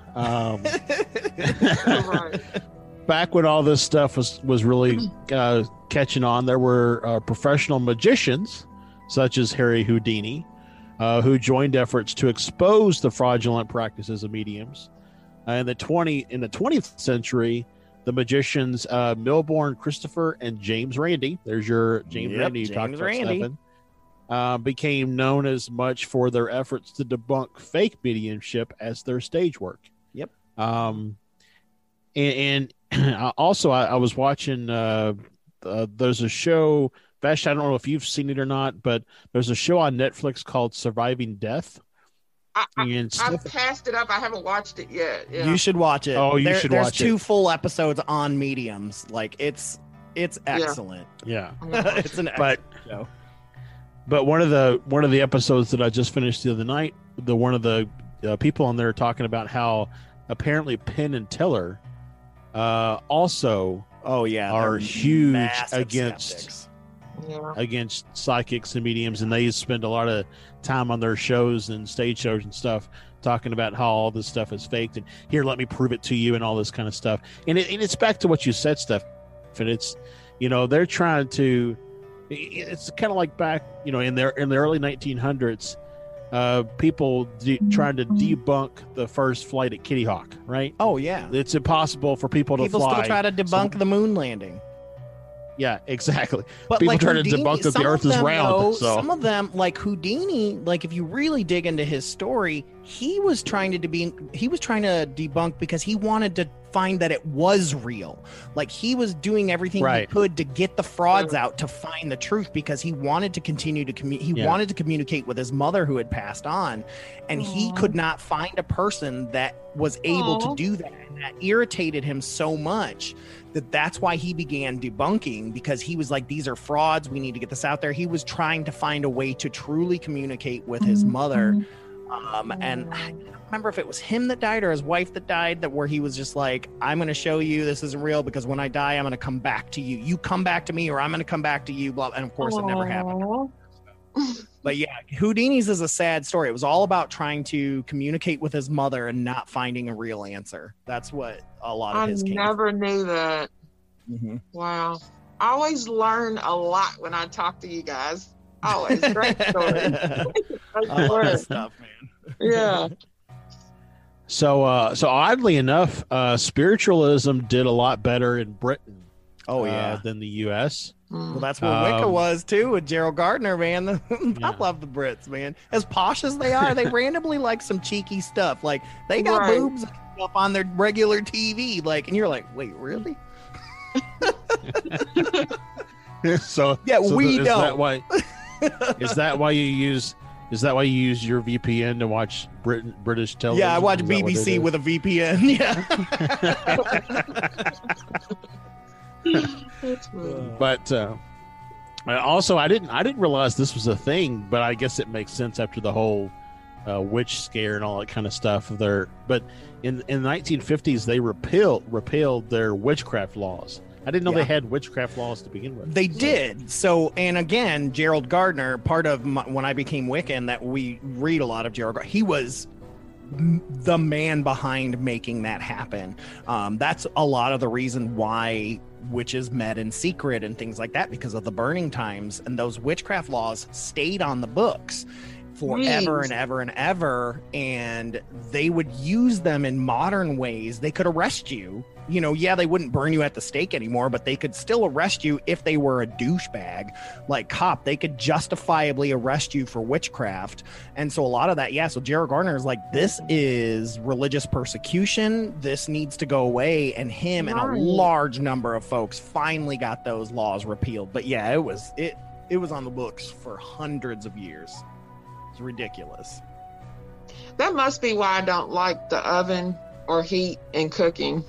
back when all this stuff was really catching on, there were professional magicians such as Harry Houdini, who joined efforts to expose the fraudulent practices of mediums. In the 20th century, the magicians Milbourne Christopher and James Randi, there's your James Randi you talked about, Stephen, became known as much for their efforts to debunk fake mediumship as their stage work. Yep. And also I was watching there's a show, Vash, I don't know if you've seen it or not, but there's a show on Netflix called Surviving Death. I've passed it up. I haven't watched it yet. Yeah. You should watch it. Oh, there's watch it. 2 full episodes on mediums. Like it's excellent. Yeah. It's an excellent show. But one of the episodes that I just finished the other night, one of the people on there talking about how apparently Penn and Teller also are huge against psychics and mediums, and they spend a lot of time on their shows and stage shows and stuff talking about how all this stuff is faked and here, let me prove it to you and all this kind of stuff. And it's back to what you said, Steph, and it's they're trying to, it's kind of like back in the early 1900s, people trying to debunk the first flight at Kitty Hawk, right? Oh yeah, it's impossible for people to fly. People still try to debunk the moon landing. Yeah, exactly. But people like try Houdini, to debunk that the Earth is round. Some of them, like Houdini, like if you really dig into his story, he was trying to debunk because he wanted to find that it was real. Like he was doing everything he could to get the frauds out to find the truth, because he wanted to continue to wanted to communicate with his mother who had passed on, and he could not find a person that was able to do that, and that irritated him so much that's why he began debunking, because he was like, these are frauds, we need to get this out there. He was trying to find a way to truly communicate with his mother. And I don't remember if it was him that died or his wife that died, that where he was just like, I'm going to show you this isn't real, because when I die, I'm going to come back to you. You come back to me, or I'm going to come back to you. Blah. And of course, it never happened. But yeah, Houdini's is a sad story. It was all about trying to communicate with his mother and not finding a real answer. That's what a lot of his came I never knew that. Mm-hmm. Wow. I always learn a lot when I talk to you guys. Always. Great story. I love this stuff, man. Yeah. So oddly enough, spiritualism did a lot better in Britain. Than the U.S. Well, that's where Wicca was too, with Gerald Gardner, man. I love the Brits, man. As posh as they are, they randomly like some cheeky stuff. Like they got boobs up on their regular TV, like, and you're like, wait, really? So Yeah, we is don't. That why, is that why you use? Is that why you use your VPN to watch British television? Yeah, I watch Is that what it BBC is? with a VPN. Yeah. That's funny. But also, I didn't realize this was a thing, but I guess it makes sense after the whole witch scare and all that kind of stuff. But in the 1950s, they repealed their witchcraft laws. I didn't know Yeah. they had witchcraft laws to begin with. They did. So, and again, Gerald Gardner, part of when I became Wiccan, that we read a lot of Gerald Gardner, he was the man behind making that happen. That's a lot of the reason why witches met in secret and things like that, because of the burning times, and those witchcraft laws stayed on the books forever and ever and ever, and they would use them in modern ways. They could arrest you. You know, yeah, they wouldn't burn you at the stake anymore, but they could still arrest you if they were a douchebag like cop. They could justifiably arrest you for witchcraft. And so a lot of that, yeah. So Gerald Gardner is like, this is religious persecution. This needs to go away. And him and a Right. large number of folks finally got those laws repealed. But yeah, it was on the books for hundreds of years. It's ridiculous. That must be why I don't like the oven or heat in cooking.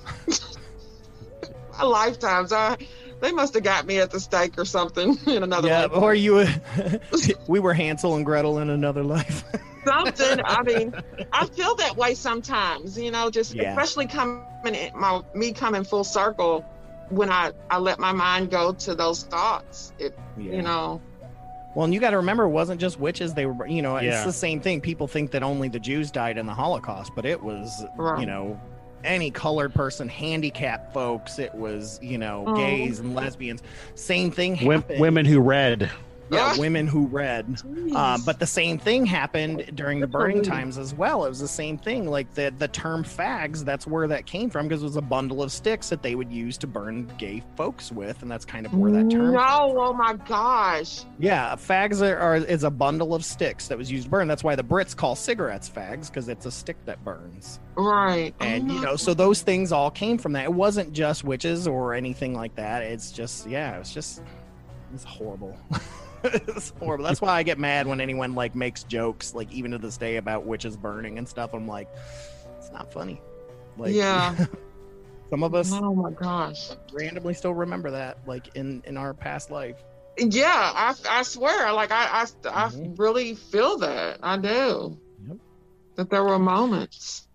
My lifetimes, they must have got me at the stake or something in another Yeah, life. or you we were Hansel and Gretel in another life. Something. I mean, I feel that way sometimes, you know, just Yeah. especially me coming full circle when I let my mind go to those thoughts. You know. Well, and you got to remember, it wasn't just witches. They were, you know, it's Yeah. the same thing. People think that only the Jews died in the Holocaust, but it was, Right. you know, any colored person, handicapped folks. It was, you know, Oh. gays and lesbians. Same thing Wom- happened. women who read. Yeah, Ah. women who read. Jeez. But the same thing happened during the burning Absolutely. times as well. It was the same thing. Like the term fags, that's where that came from, because it was a bundle of sticks that they would use to burn gay folks with, and that's kind of where that term. No, oh my gosh. Yeah, fags is a bundle of sticks that was used to burn. That's why the Brits call cigarettes fags, because it's a stick that burns. Right. And Oh you my know, so those things all came from that. It wasn't just witches or anything like that. It's just, yeah, it's horrible. It's horrible. That's why I get mad when anyone like makes jokes, like even to this day, about witches burning and stuff. I'm like, it's not funny. Like, Yeah. some of us Oh my gosh. randomly still remember that, like in our past life. Yeah, I swear, like I Mhm. really feel that. I do. Yep. That there were moments.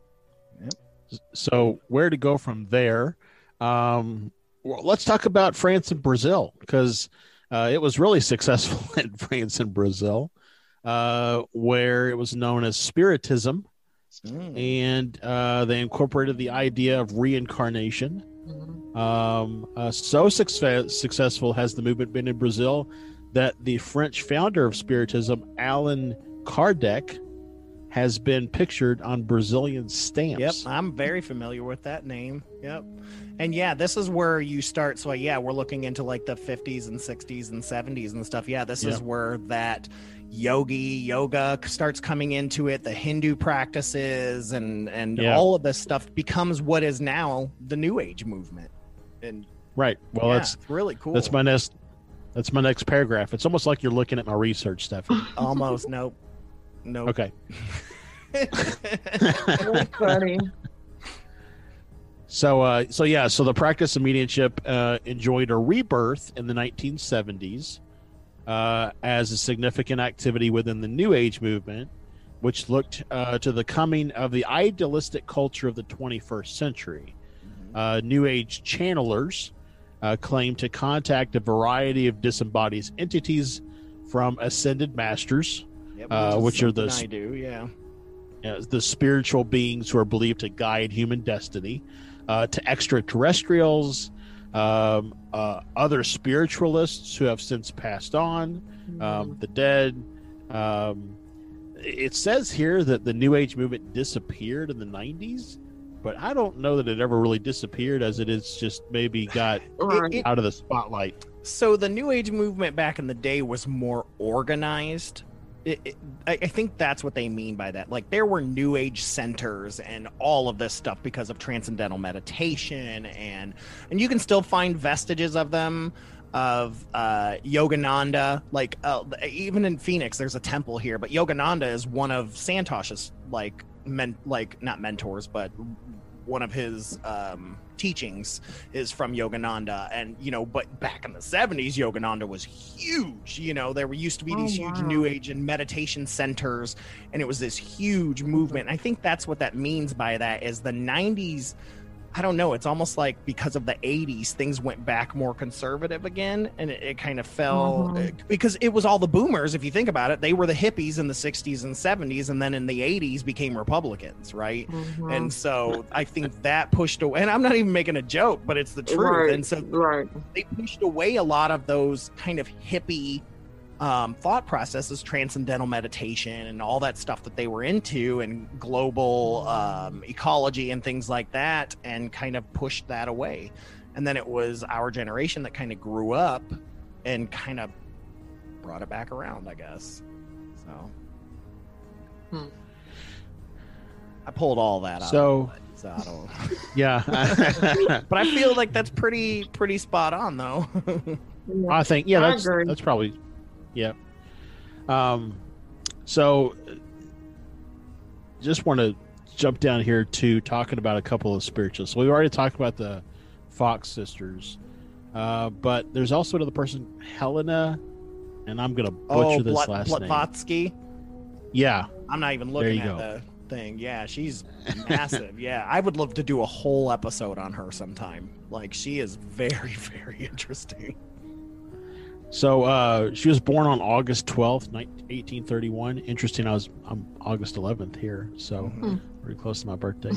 So where to go from there? Well, let's talk about France and Brazil, because it was really successful in France and Brazil, where it was known as Spiritism, and they incorporated the idea of reincarnation. So successful has the movement been in Brazil that the French founder of Spiritism, Allan Kardec, has been pictured on Brazilian stamps. Yep, I'm very familiar with that name. Yep. And yeah, this is where you start. So yeah, we're looking into like the 50s and 60s and 70s and stuff. Yeah, this is where that yoga starts coming into it. The Hindu practices and all of this stuff becomes what is now the New Age movement. And Right. Well, yeah, that's it's really cool. That's my next paragraph. It's almost like you're looking at my research, Stephanie. Almost. Nope. Okay. That's funny. So the practice of mediumship enjoyed a rebirth in the 1970s as a significant activity within the New Age movement, which looked to the coming of the idealistic culture of the 21st century. New Age channelers claim to contact a variety of disembodied entities from ascended masters, which are I do, yeah. the spiritual beings who are believed to guide human destiny, to extraterrestrials, other spiritualists who have since passed on, the dead. It says here that the New Age movement disappeared in the 90s, but I don't know that it ever really disappeared, as it is just maybe got Right. out of the spotlight. So the New Age movement back in the day was more organized. I think that's what they mean by that. Like, there were New Age centers and all of this stuff because of transcendental meditation, and you can still find vestiges of them, of Yogananda. Like, even in Phoenix, there's a temple here, but Yogananda is one of Santosh's not mentors, but one of his teachings is from Yogananda. And but back in the 70s, Yogananda was huge. There used to be these huge New Age and meditation centers, and it was this huge movement. And I think that's what that means by that is the 90s. I don't know. It's almost like because of the 80s, things went back more conservative again, and it kind of fell because it was all the boomers. If you think about it, they were the hippies in the 60s and 70s, and then in the 80s became Republicans, right? And so I think that pushed away. And I'm not even making a joke, but it's the truth. Right. And so they pushed away a lot of those kind of hippie thought processes, transcendental meditation and all that stuff that they were into, and global ecology and things like that, and kind of pushed that away. And then it was our generation that kind of grew up and kind of brought it back around, I guess. So I pulled all that out. So I don't yeah. but I feel like that's pretty spot on, though. I think that's probably. Yeah. So just want to jump down here to talking about a couple of spiritualists. We've already talked about the Fox sisters, but there's also another person, Helena, and I'm going to butcher this last name. Blavatsky. Yeah. I'm not even looking at the thing. Yeah, she's massive. Yeah, I would love to do a whole episode on her sometime. Like, she is very, very interesting. So she was born on August 12th, 1831. Interesting. I'm August 11th here, so pretty close to my birthday.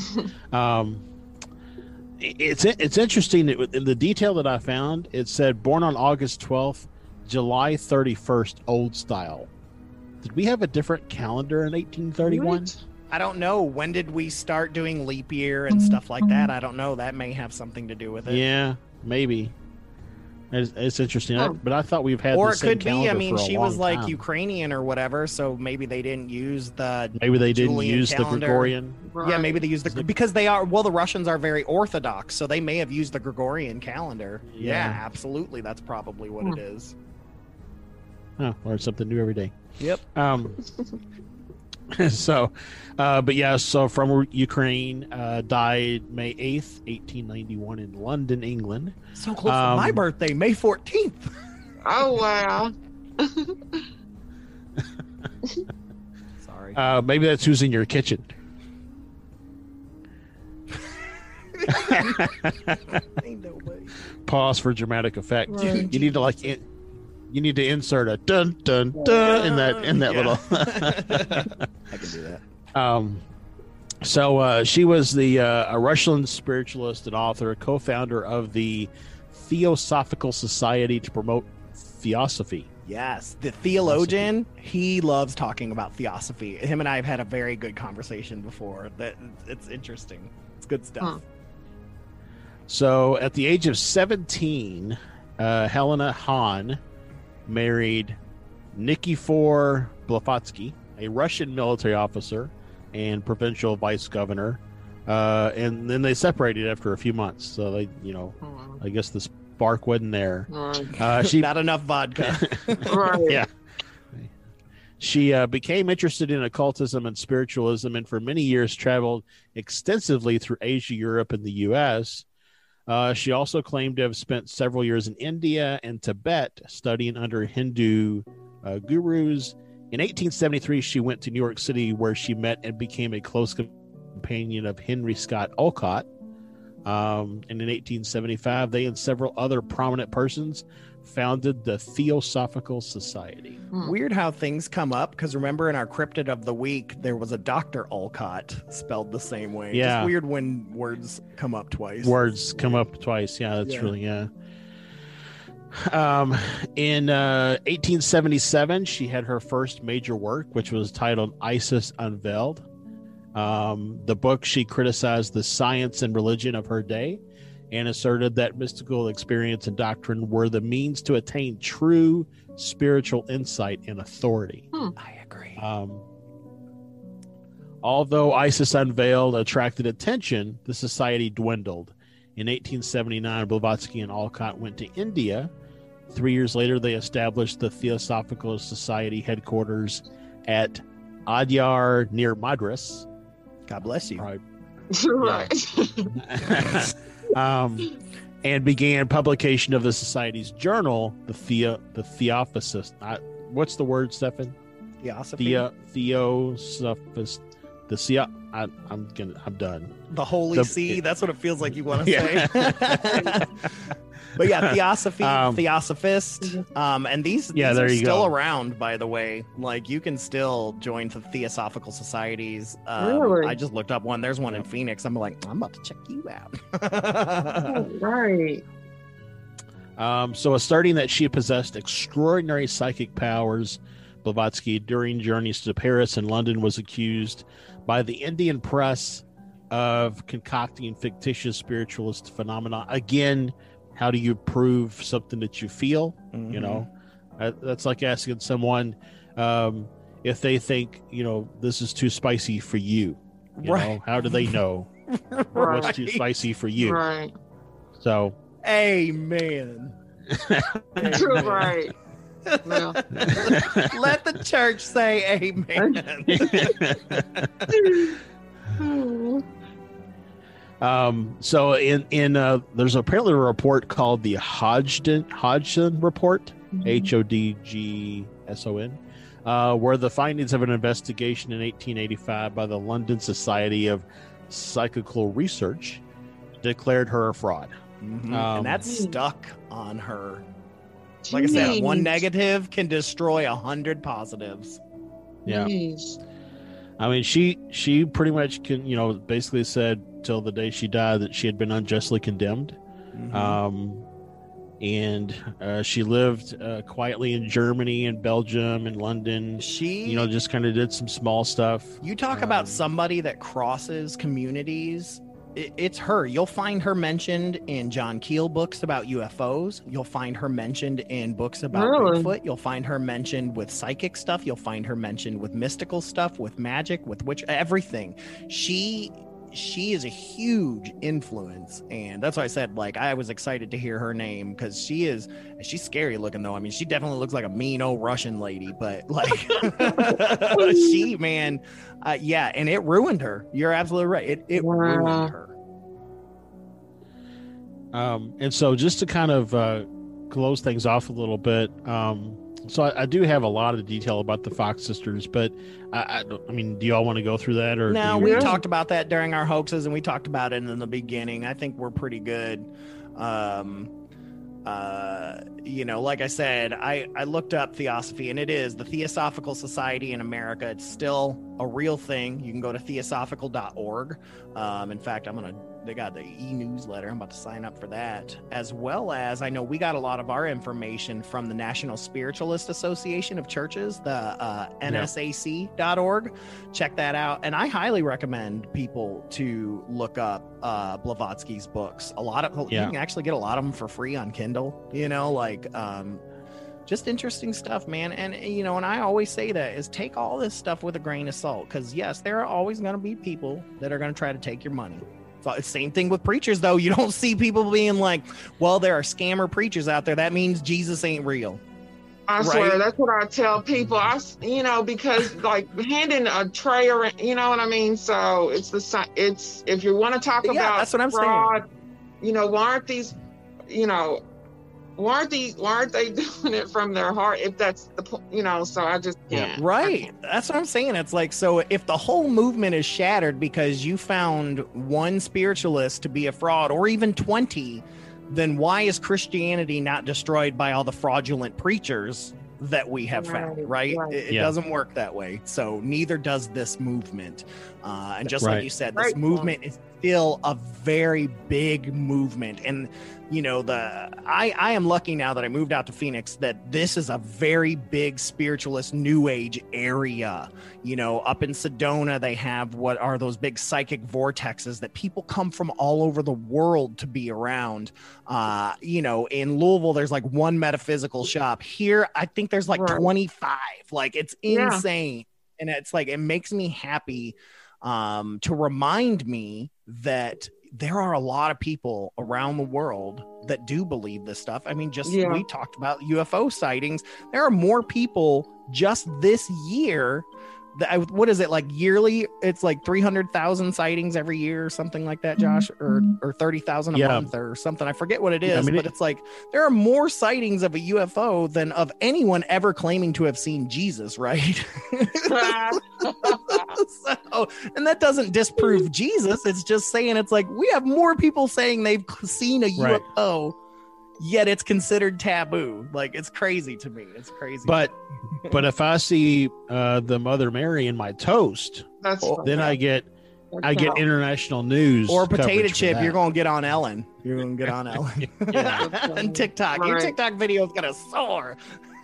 It's interesting that in the detail that I found, it said born on August 12th, July 31st, old style. Did we have a different calendar in 1831? Right. I don't know. When did we start doing leap year and stuff like that? I don't know. That may have something to do with it. Yeah, maybe. It's interesting, but I thought we've had. Or the it same could be. I calendar mean, for a she long was like time. Ukrainian or whatever, so maybe they didn't use the. Maybe they didn't Julian use calendar. the Gregorian. Yeah, maybe they used because they are. Well, the Russians are very Orthodox, so they may have used the Gregorian calendar. Yeah, absolutely. That's probably what it is. Oh, learn something new every day. Yep. So, but yeah, so from Ukraine, died May 8th, 1891 in London, England. So close to my birthday, May 14th. Oh, wow. Sorry. Maybe that's who's in your kitchen. Ain't no way. Pause for dramatic effect. Right. You need to you need to insert a dun dun dun in that little. I can do that. So she was a Russian spiritualist and author, co-founder of the Theosophical Society to promote theosophy. Yes, the theologian, he loves talking about theosophy. Him and I have had a very good conversation before. That it's interesting. It's good stuff. So at the age of 17, Helena Hahn married Nikifor Blavatsky, a Russian military officer and provincial vice governor, and then they separated after a few months. So they, I guess the spark wasn't there. She not enough vodka. Right. Yeah. She became interested in occultism and spiritualism, and for many years traveled extensively through Asia, Europe, and the U.S. She also claimed to have spent several years in India and Tibet studying under Hindu gurus. In 1873, she went to New York City, where she met and became a close companion of Henry Scott Olcott. And in 1875, they and several other prominent persons founded the Theosophical Society. Weird how things come up, because remember in our cryptid of the week, there was a Dr. Olcott spelled the same way. Yeah. Just weird when words come up twice. Words come up twice. Yeah, that's really, In 1877, she had her first major work, which was titled Isis Unveiled. The book, she criticized the science and religion of her day and asserted that mystical experience and doctrine were the means to attain true spiritual insight and authority. I agree. Although Isis Unveiled attracted attention, the society dwindled. In 1879, Blavatsky and Alcott went to India. 3 years later, they established the Theosophical Society headquarters at Adyar near Madras. God bless you. Right. And began publication of the society's journal, the Theosophist. What's the word, Stefan? Theosophy. Theosophist. I'm done. The Holy See. That's what it feels like you want to say. But yeah, Theosophy, Theosophist, and these are still around, by the way. Like, you can still join the Theosophical Societies. Really? I just looked up one. There's one in Phoenix. I'm like, I'm about to check you out. Right. So asserting that she possessed extraordinary psychic powers, Blavatsky, during journeys to Paris and London, was accused by the Indian press of concocting fictitious spiritualist phenomena. Again, how do you prove something that you feel? Mm-hmm. You know, that's like asking someone if they think, this is too spicy for you. You know, how do they know what's too spicy for you? Right. So, amen. Right. Well. Let the church say amen. So in there's apparently a report called the Hodgson report, Hodgson, where the findings of an investigation in 1885 by the London Society of Psychical Research declared her a fraud. And that's stuck on her. Like I said, one negative can destroy 100 positives. Yeah. I mean, she pretty much basically said till the day she died that she had been unjustly condemned. And she lived quietly in Germany and Belgium and London. She, just kind of did some small stuff. You talk about somebody that crosses communities. It's her. You'll find her mentioned in John Keel books about UFOs. You'll find her mentioned in books about Bigfoot. You'll find her mentioned with psychic stuff. You'll find her mentioned with mystical stuff, with magic, with everything. She is a huge influence, and that's why I said, like, I was excited to hear her name, because she's scary looking, though. I mean, she definitely looks like a mean old Russian lady, but like and it ruined her. You're absolutely right. It ruined her. And so just to kind of close things off a little bit, so I do have a lot of detail about the Fox sisters, but I mean, do y'all want to go through that? Or no, we talked about that during our hoaxes, and we talked about it in the beginning. I think we're pretty good. Like I said, I looked up Theosophy, and it is the Theosophical Society in America. It's still a real thing. You can go to theosophical.org. In fact, they got the e-newsletter. I'm about to sign up for that, as well as I know we got a lot of our information from the National Spiritualist Association of Churches, the NSAC.org. Check that out. And I highly recommend people to look up Blavatsky's books. You can actually get a lot of them for free on Kindle, just interesting stuff, man. And, and I always say that is take all this stuff with a grain of salt, because yes, there are always going to be people that are going to try to take your money. Same thing with preachers, though. You don't see people being like, well, there are scammer preachers out there. That means Jesus ain't real. I swear, that's what I tell people. Because like handing a tray around, you know what I mean? So it's if you want to talk about that's what I'm fraud, saying. Why aren't they doing it from their heart? If that's the point, so I just can't. Right. That's what I'm saying. It's like, so if the whole movement is shattered because you found one spiritualist to be a fraud, or even 20, then why is Christianity not destroyed by all the fraudulent preachers that we have found, right? It doesn't work that way. So neither does this movement. And just like you said, this movement is still a very big movement. And I am lucky now that I moved out to Phoenix, that this is a very big spiritualist new age area. Up in Sedona, they have what are those big psychic vortexes that people come from all over the world to be around. In Louisville, there's like one metaphysical shop. Here, I think there's like 25. Like, it's insane. And it's like, it makes me happy to remind me that there are a lot of people around the world that do believe this stuff. I mean, we talked about UFO sightings. There are more people just this year. What is it, like yearly? It's like 300,000 sightings every year or something like that, Josh, or 30,000 a month or something. I forget what it is, but it's like there are more sightings of a UFO than of anyone ever claiming to have seen Jesus, right? So, and that doesn't disprove Jesus. It's just saying it's like we have more people saying they've seen a UFO. Yet it's considered taboo. Like, it's crazy to me. It's crazy. But if I see the Mother Mary in my toast, then I get international news or potato chip. You're gonna get on Ellen. You're gonna get on Ellen and TikTok. Right. Your TikTok video is gonna soar.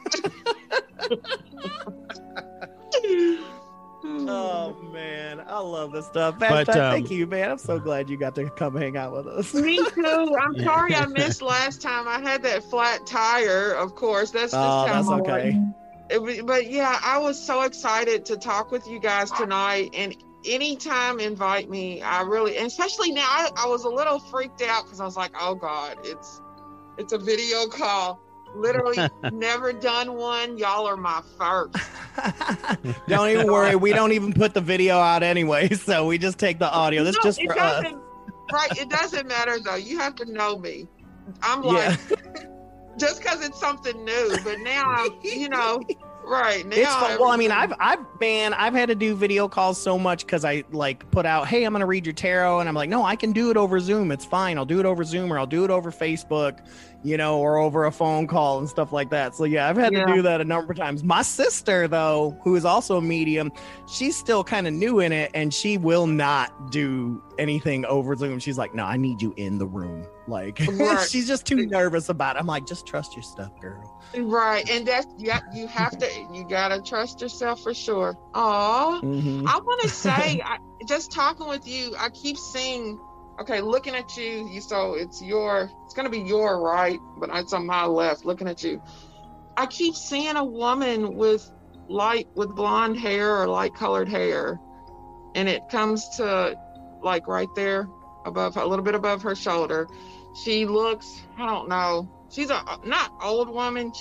Oh man, I love this stuff. Thank you, man. I'm so glad you got to come hang out with us. Me too. I'm sorry I missed last time. I had that flat tire, of course. That's okay. But yeah, I was so excited to talk with you guys tonight. And anytime invite me, I really, and especially now, I was a little freaked out because I was like, oh God, it's a video call. Literally never done one. Y'all are my first. Don't even worry. We don't even put the video out anyway, so we just take the audio. This just for us. Right. It doesn't matter though. You have to know me. I'm like, just because it's something new, but now right now. It's fun. Well, I mean, I've had to do video calls so much because I like put out, hey, I'm gonna read your tarot, and I'm like, no, I can do it over Zoom. It's fine. I'll do it over Zoom, or I'll do it over Facebook, or over a phone call and stuff like that. So yeah, I've had to do that a number of times. My sister, though, who is also a medium, she's still kind of new in it, and she will not do anything over Zoom. She's like, no, I need you in the room. Like, she's just too nervous about it. I'm like, just trust your stuff, girl. Right. And that's, you gotta trust yourself for sure. I want to say, just talking with you, I keep seeing, looking at you, so it's going to be your right, but it's on my left, looking at you. I keep seeing a woman with blonde hair or light colored hair, and it comes to like right there above, a little bit above her shoulder. She looks, I don't know, she's not old woman.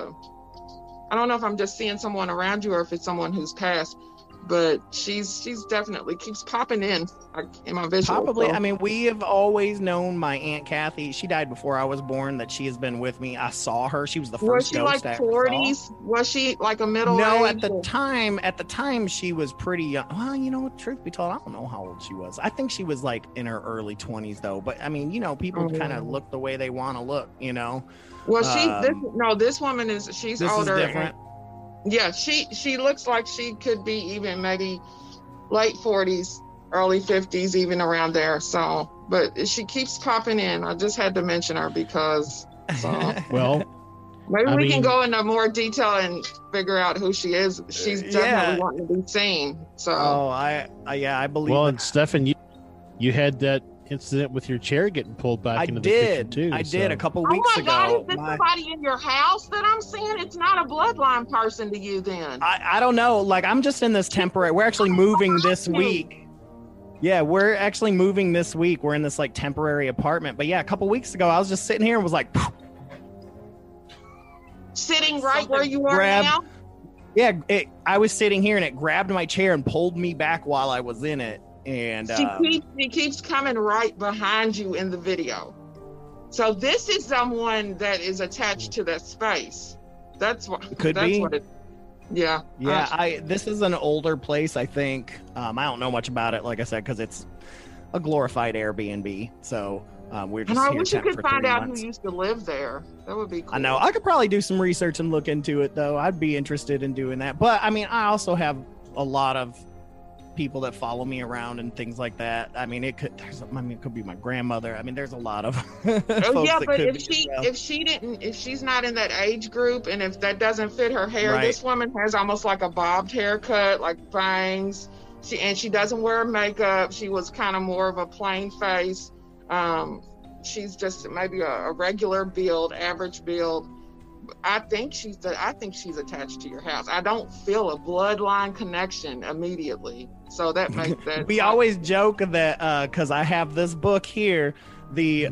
I don't know if I'm just seeing someone around you or if it's someone who's passed, but she's definitely keeps popping in my visual. Probably. So. I mean, we have always known my Aunt Kathy. She died before I was born. That she has been with me. I saw her. She was the first ghost. Was she like 40s? Was she like a middle? No, age? At the time, she was pretty young. Well, truth be told, I don't know how old she was. I think she was like in her early 20s though. But I mean, people kind of look the way they want to look. Well, this woman she's older. Is different. Yeah, she looks like she could be even maybe late 40s, early 50s, even around there. So, but she keeps popping in. I just had to mention her because. Well, maybe we can go into more detail and figure out who she is. She's definitely wanting to be seen. So. Oh, I believe. Well, and Stefan, you had that incident with your chair getting pulled back into the kitchen too. I did a couple weeks ago. Oh my God, is this somebody in your house that I'm seeing? It's not a bloodline person to you then. I don't know. Like, I'm just in this temporary, we're actually moving this week. Yeah, we're actually moving this week. We're in this like temporary apartment. But yeah, a couple weeks ago, I was just sitting here and was like, sitting right where you are now? Yeah, I was sitting here and it grabbed my chair and pulled me back while I was in it. And she keeps coming right behind you in the video. So this is someone that is attached to that space. That's what could be. What yeah. This is an older place, I think. I don't know much about it, like I said, because it's a glorified Airbnb. So we're just. And I wish you could find out who used to live there. That would be cool. I know. I could probably do some research and look into it, though. I'd be interested in doing that. But I mean, I also have a lot of people that follow me around and things like that. I mean, it could be my grandmother. I mean, there's a lot of folks but if she's not in that age group and if that doesn't fit her hair, right. This woman has almost like a bobbed haircut, like bangs. She doesn't wear makeup. She was kind of more of a plain face. She's just maybe a regular build, average build, I think she's attached to your house. I don't feel a bloodline connection immediately. So that makes that. We always joke that because I have this book here, the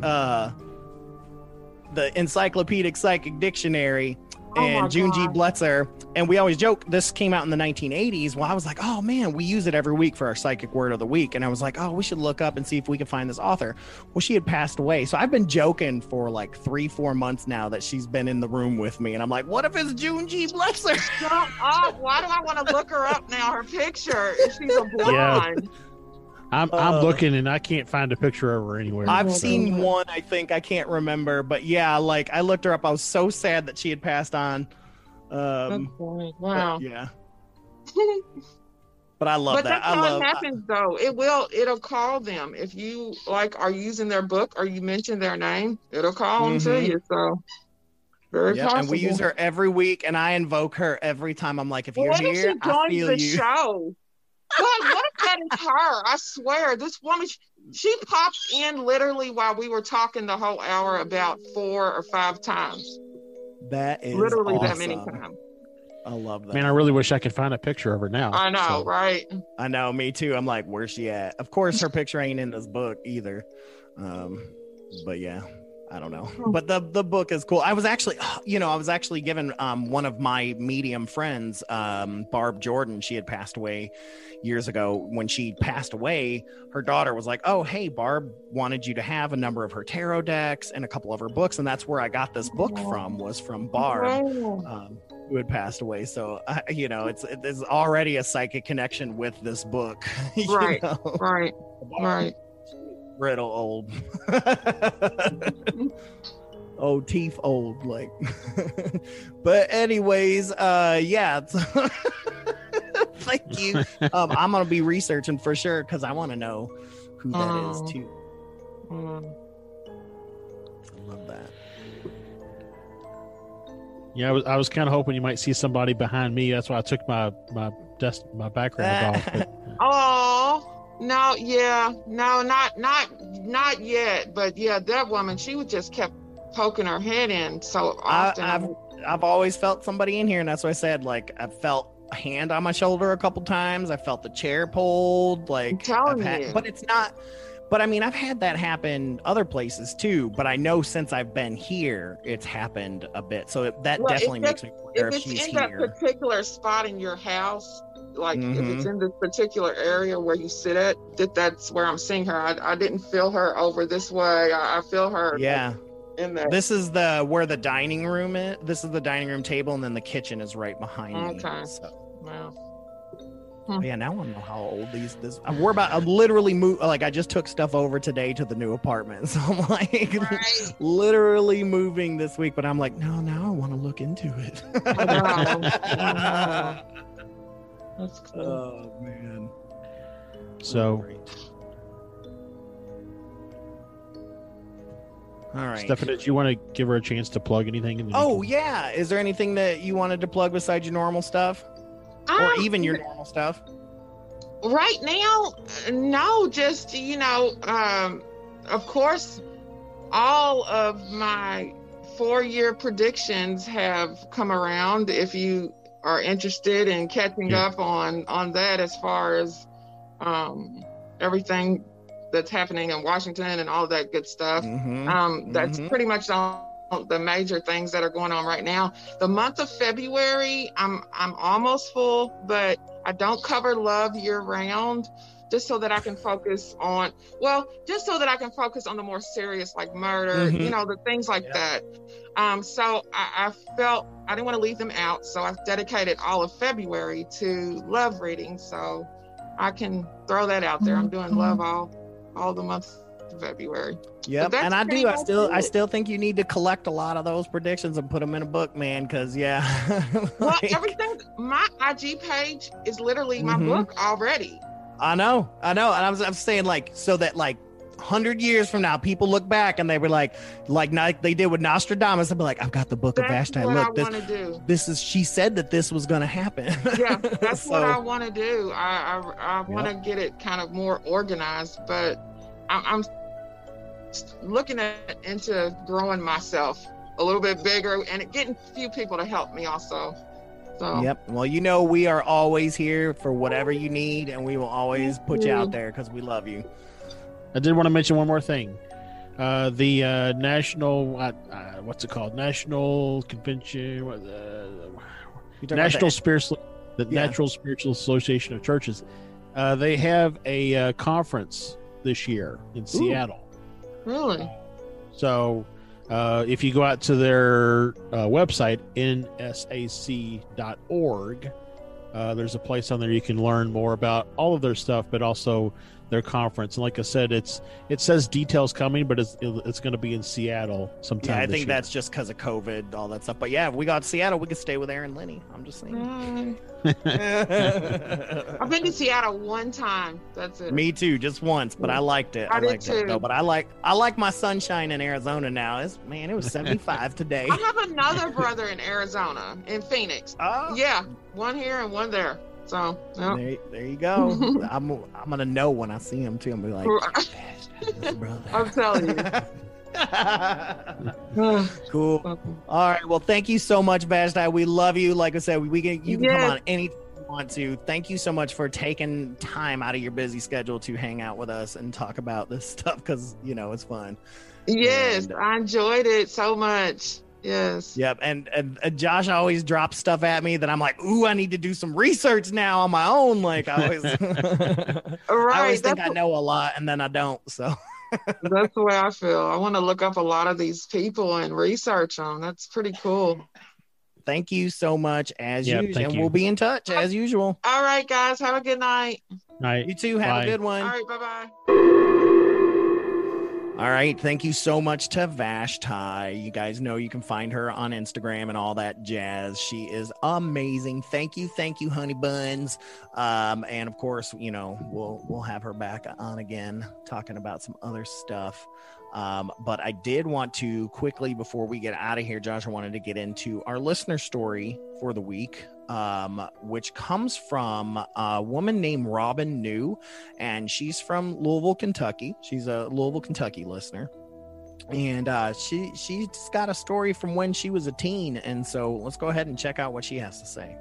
Encyclopedic Psychic Dictionary, and June G. Blitzer, and we always joke this came out in the 1980s. Well, I was like, oh man, we use it every week for our psychic word of the week, and I was like, oh, we should look up and see if we can find this author. Well, she had passed away, so I've been joking for like 3-4 months now that she's been in the room with me, and I'm like, what if it's June G. Blitzer? Shut up! Why do I want to look her up now? Her picture, she's a blonde. I'm looking and I can't find a pocture of her anywhere. I've seen one, I think. I can't remember. But yeah, like I looked her up. I was so sad that she had passed on. Wow. But, yeah. But I love but that. That's how it happens, though. It'll call them. If you like are using their book or you mention their name, it'll call them to you. So very possible. And we use her every week, and I invoke her every time. I'm like, if you're here, I feel you. Show? God, what if that is her? I swear, this woman, she popped in literally while we were talking the whole hour about 4 or 5 times. That is literally awesome. That many times. I love that. Man, I really wish I could find a picture of her now. I know, right? I know, me too. I'm like, where's she at? Of course, her picture ain't in this book either. But yeah. I don't know, but the book is cool. I was actually given one of my medium friends, Barb Jordan. She had passed away years ago. When she passed away, her daughter was like, oh, hey, Barb wanted you to have a number of her tarot decks and a couple of her books. And that's where I got this book was from Barb, who had passed away. So, there's already a psychic connection with this book. Right. Brittle old old teeth old like but anyways thank you. I'm gonna be researching for sure because I want to know who that is too. I love that. Yeah, I was kind of hoping you might see somebody behind me. That's why I took my background off. Oh no, not yet. But yeah, that woman, she would just kept poking her head in so often. I've always felt somebody in here, and that's what I said. Like I felt a hand on my shoulder a couple times. I felt the chair pulled. Like I'm telling you. But it's not. But I mean, I've had that happen other places too. But I know since I've been here, it's happened a bit. So that definitely makes me wonder if she's in here. That particular spot in your house. Like if it's in this particular area where you sit at, that's where I'm seeing her. I didn't feel her over this way. I feel her. Yeah. In there. This is where the dining room is. This is the dining room table, and then the kitchen is right behind me. Okay. So. Wow. Yeah, now I don't know how old we're about. I'm literally I just took stuff over today to the new apartment, so I'm like literally moving this week. But I'm like, no, now I want to look into it. That's cool. Oh man. So, all right, Stephanie, did you want to give her a chance to plug anything? Yeah. Is there anything that you wanted to plug besides your normal stuff, or even your normal stuff? Right now, no. Just of course, all of my 4-year predictions have come around. If you are interested in catching up on that, as far as everything that's happening in Washington and all that good stuff. That's pretty much all the major things that are going on right now. The month of February, I'm almost full, but I don't cover love year round, just so that I can focus on the more serious, like murder, the things like that. So I felt I didn't want to leave them out. So I've dedicated all of February to love reading. So I can throw that out there. I'm doing love all the months of February. Yep. And I still think you need to collect a lot of those predictions and put them in a book, man. Cause well, everything, my IG page is literally my book already. I know. And I'm saying so that 100 years from now, people look back and they were like they did with Nostradamus, and be like, I've got the book of Vashti. Look, this is, she said that this was going to happen. Yeah, that's what I want to do. I want to get it kind of more organized, but I'm looking into growing myself a little bit bigger, and getting a few people to help me also. So Yep. Well, you know, we are always here for whatever you need, and we will always put you out there because we love you. I did want to mention one more thing. The national, what's it called? National Convention, National Spiritual, the Natural Spiritual Association of Churches. They have a conference this year in Seattle. Really? So, if you go out to their website, nsac.org, there's a place on there you can learn more about all of their stuff, but also their conference. And like I said, it says details coming, but it's going to be in Seattle sometime. Yeah, I this think year. that's just because of COVID, all that stuff. But yeah, if we got to Seattle, we could stay with Aaron Lenny. I'm just saying. I've been to Seattle one time. That's it. Me too, just once, but I liked it. I did liked it too. though. But I like my sunshine in Arizona now. It was 75 today. I have another brother in Arizona, in Phoenix. Oh. Yeah, one here and one there. So there you go. I'm gonna know when I see him too. I'm gonna be like, brother. I'm telling you. Cool. All right. Well, thank you so much, Vashti. We love you. Like I said, you can come on anytime you want to. Thank you so much for taking time out of your busy schedule to hang out with us and talk about this stuff because it's fun. Yes, I enjoyed it so much. Yes. Yep. And Josh always drops stuff at me that I'm like, ooh, I need to do some research now on my own. Like I always, I always think I know a lot and then I don't. So that's the way I feel. I want to look up a lot of these people and research them. That's pretty cool. Thank you so much as usual. And we'll be in touch as usual. All right, guys. Have a good night. Night. You too. Have a good one. All right. Bye-bye. All right. Thank you so much to Vashti. You guys know you can find her on Instagram and all that jazz. She is amazing. Thank you, honey buns. And of course, we'll have her back on again talking about some other stuff. But I did want to quickly, before we get out of here, Josh, I wanted to get into our listener story for the week, which comes from a woman named Robin New, and she's from Louisville, Kentucky. She's a Louisville, Kentucky listener. And she's got a story from when she was a teen. And so let's go ahead and check out what she has to say.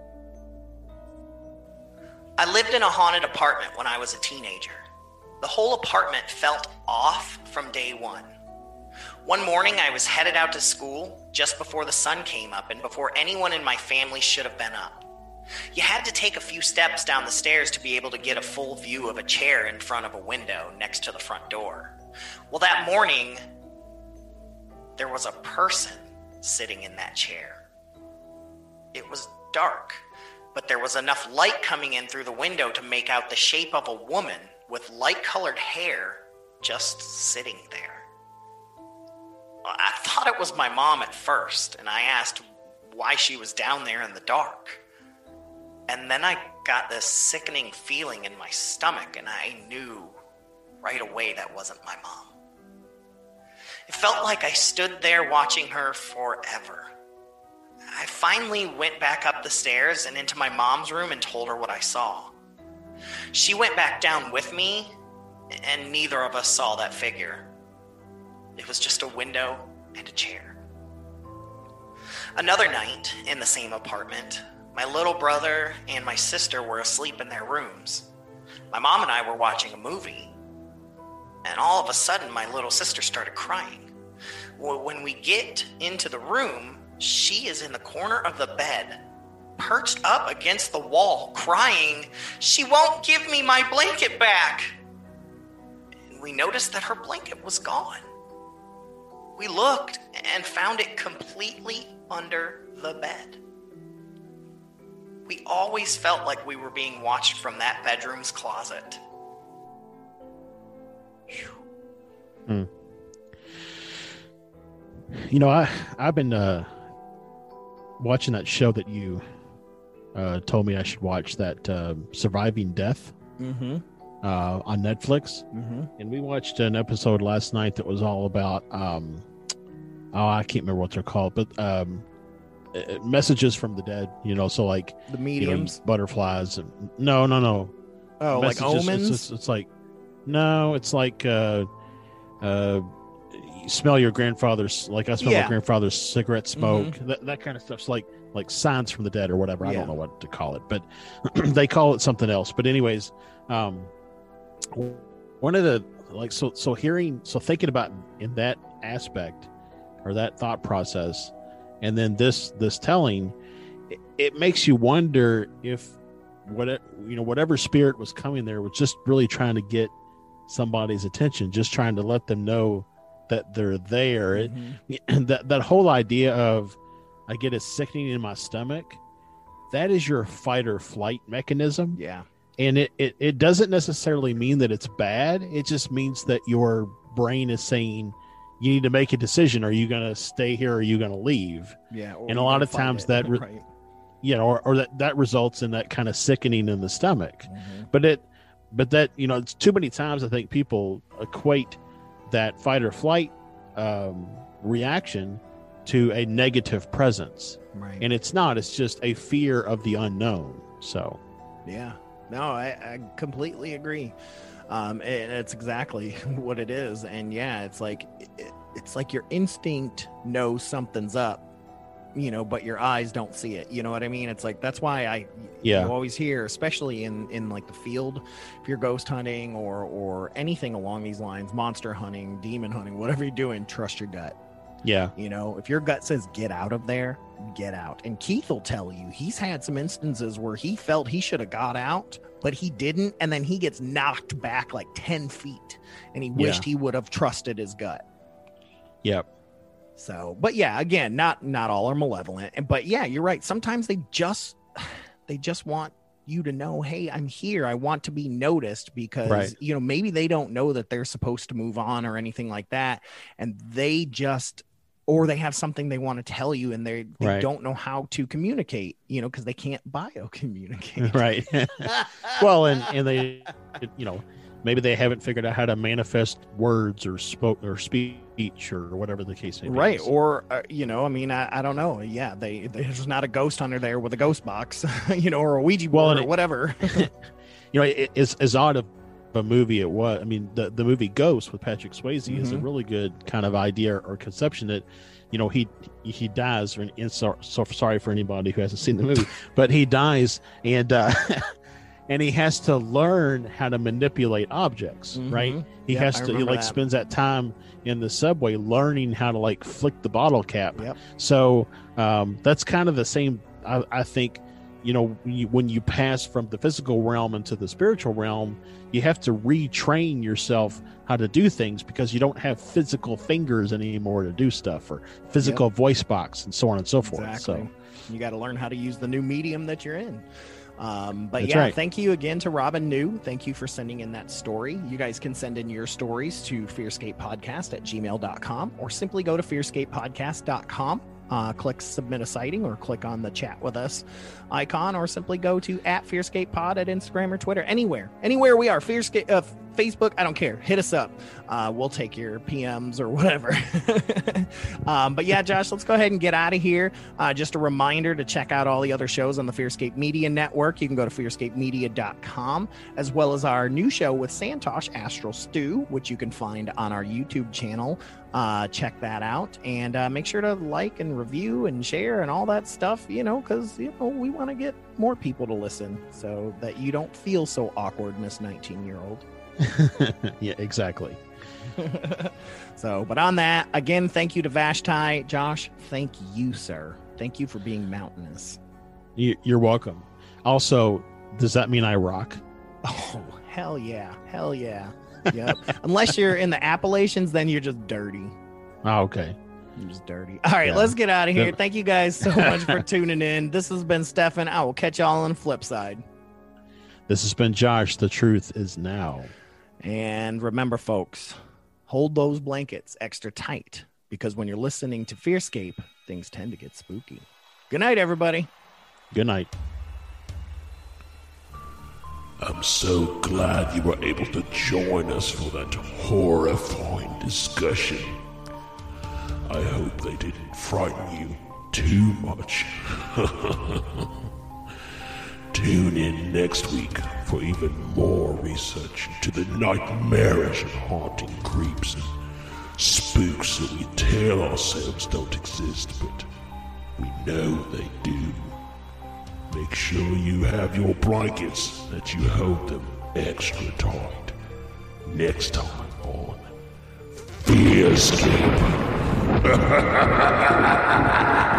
I lived in a haunted apartment when I was a teenager. The whole apartment felt off from day one. One morning, I was headed out to school just before the sun came up and before anyone in my family should have been up. You had to take a few steps down the stairs to be able to get a full view of a chair in front of a window next to the front door. Well, that morning, there was a person sitting in that chair. It was dark, but there was enough light coming in through the window to make out the shape of a woman with light-colored hair just sitting there. I thought it was my mom at first, and I asked why she was down there in the dark. And then I got this sickening feeling in my stomach, and I knew right away that wasn't my mom. It felt like I stood there watching her forever. I finally went back up the stairs and into my mom's room and told her what I saw. She went back down with me, and neither of us saw that figure. It was just a window and a chair. Another night in the same apartment, my little brother and my sister were asleep in their rooms. My mom and I were watching a movie, and all of a sudden my little sister started crying. When we get into the room, she is in the corner of the bed, perched up against the wall, crying, "She won't give me my blanket back." And we noticed that her blanket was gone. We looked and found it completely under the bed. We always felt like we were being watched from that bedroom's closet. I've been watching that show that you told me I should watch, that Surviving Death on Netflix. And we watched an episode last night that was all about I can't remember what they're called, but messages from the dead, so like the mediums, butterflies. No. Oh, messages, like omens. It's like, no, it's like you smell your grandfather's, like I smell Yeah. my grandfather's cigarette smoke, that kind of stuff's like signs from the dead or whatever. I Yeah. don't know what to call it, but they call it something else. But anyways, one of the thinking about in that aspect or that thought process, and then this telling, it makes you wonder if whatever spirit was coming there was just really trying to get somebody's attention, just trying to let them know that they're there. And that whole idea of, I get a sickening in my stomach, that is your fight or flight mechanism. Yeah. And it doesn't necessarily mean that it's bad. It just means that your brain is saying, you need to make a decision. Are you going to stay here or are you going to leave? Yeah. And a lot of times that right. or that results in that kind of sickening in the stomach. Mm-hmm. But that it's too many times I think people equate that fight or flight reaction to a negative presence, Right. and it's not. It's just a fear of the unknown. So Yeah. No, I completely agree. And it's exactly what it is. And yeah, it's like your instinct knows something's up, but your eyes don't see it. You know what I mean? It's like, that's why you always hear, especially in like the field, if you're ghost hunting or anything along these lines, monster hunting, demon hunting, whatever you're doing, trust your gut. yeah, If your gut says get out of there, get out. And Keith will tell you he's had some instances where he felt he should have got out, but he didn't, and then he gets knocked back like 10 feet, and he wished he would have trusted his gut. Yep. So, but yeah, again, not all are malevolent, but yeah, you're right. Sometimes they just want you to know, hey, I'm here. I want to be noticed, because Right. Maybe they don't know that they're supposed to move on or anything like that, and they have something they want to tell you, and they Right. don't know how to communicate, because they can't bio-communicate. Right. Well, and they, maybe they haven't figured out how to manifest words or speech or whatever the case may be. Right. So- Or, I don't know. Yeah. There's not a ghost hunter there with a ghost box, or a Ouija board or whatever. It's as odd of a movie it was. I mean, the movie Ghost with Patrick Swayze is a really good kind of idea or conception that, he dies, and so sorry for anybody who hasn't seen the movie, but he dies, and and he has to learn how to manipulate objects, right? He Yep, has I to, he remember like that. spends that time in the subway learning how to like flick the bottle cap. Yep. So that's kind of the same, I think, when you pass from the physical realm into the spiritual realm, you have to retrain yourself how to do things, because you don't have physical fingers anymore to do stuff, or physical voice box and so on and so forth. Exactly. So You got to learn how to use the new medium that you're in. But That's yeah, right. thank you again to Robin New. Thank you for sending in that story. You guys can send in your stories to fearscapepodcast@gmail.com, or simply go to fearscapepodcast.com. Click submit a sighting, or click on the chat with us icon, or simply go to @FearScapePod at Instagram or Twitter. Anywhere we are. Fearscape, Facebook, I don't care. Hit us up. We'll take your PMs or whatever. But yeah, Josh, let's go ahead and get out of here. Just a reminder to check out all the other shows on the Fearscape Media Network. You can go to fearscapemedia.com, as well as our new show with Santosh, Astral Stew, which you can find on our YouTube channel. Check that out, and make sure to like and review and share and all that stuff, because we want to get more people to listen, so that you don't feel so awkward, Miss 19-year-old. yeah, exactly. So, but on that, again, thank you to Vashti. Josh, thank you, sir. Thank you for being mountainous. You're welcome. Also, does that mean I rock? Oh, hell yeah. Yep. Unless you're in the Appalachians, then you're just dirty. Oh, okay. You're just dirty. All right, let's get out of here. Thank you guys so much for tuning in. This has been Stefan. I will catch y'all on the flip side. This has been Josh. The truth is now. And remember, folks, hold those blankets extra tight, because when you're listening to Fearscape, things tend to get spooky. Good night, everybody. Good night. I'm so glad you were able to join us for that horrifying discussion. I hope they didn't frighten you too much. Tune in next week for even more research into the nightmarish and haunting creeps and spooky spooks that we tell ourselves don't exist, but we know they do. Make sure you have your blankets, that you hold them extra tight. Next time on Fearscape.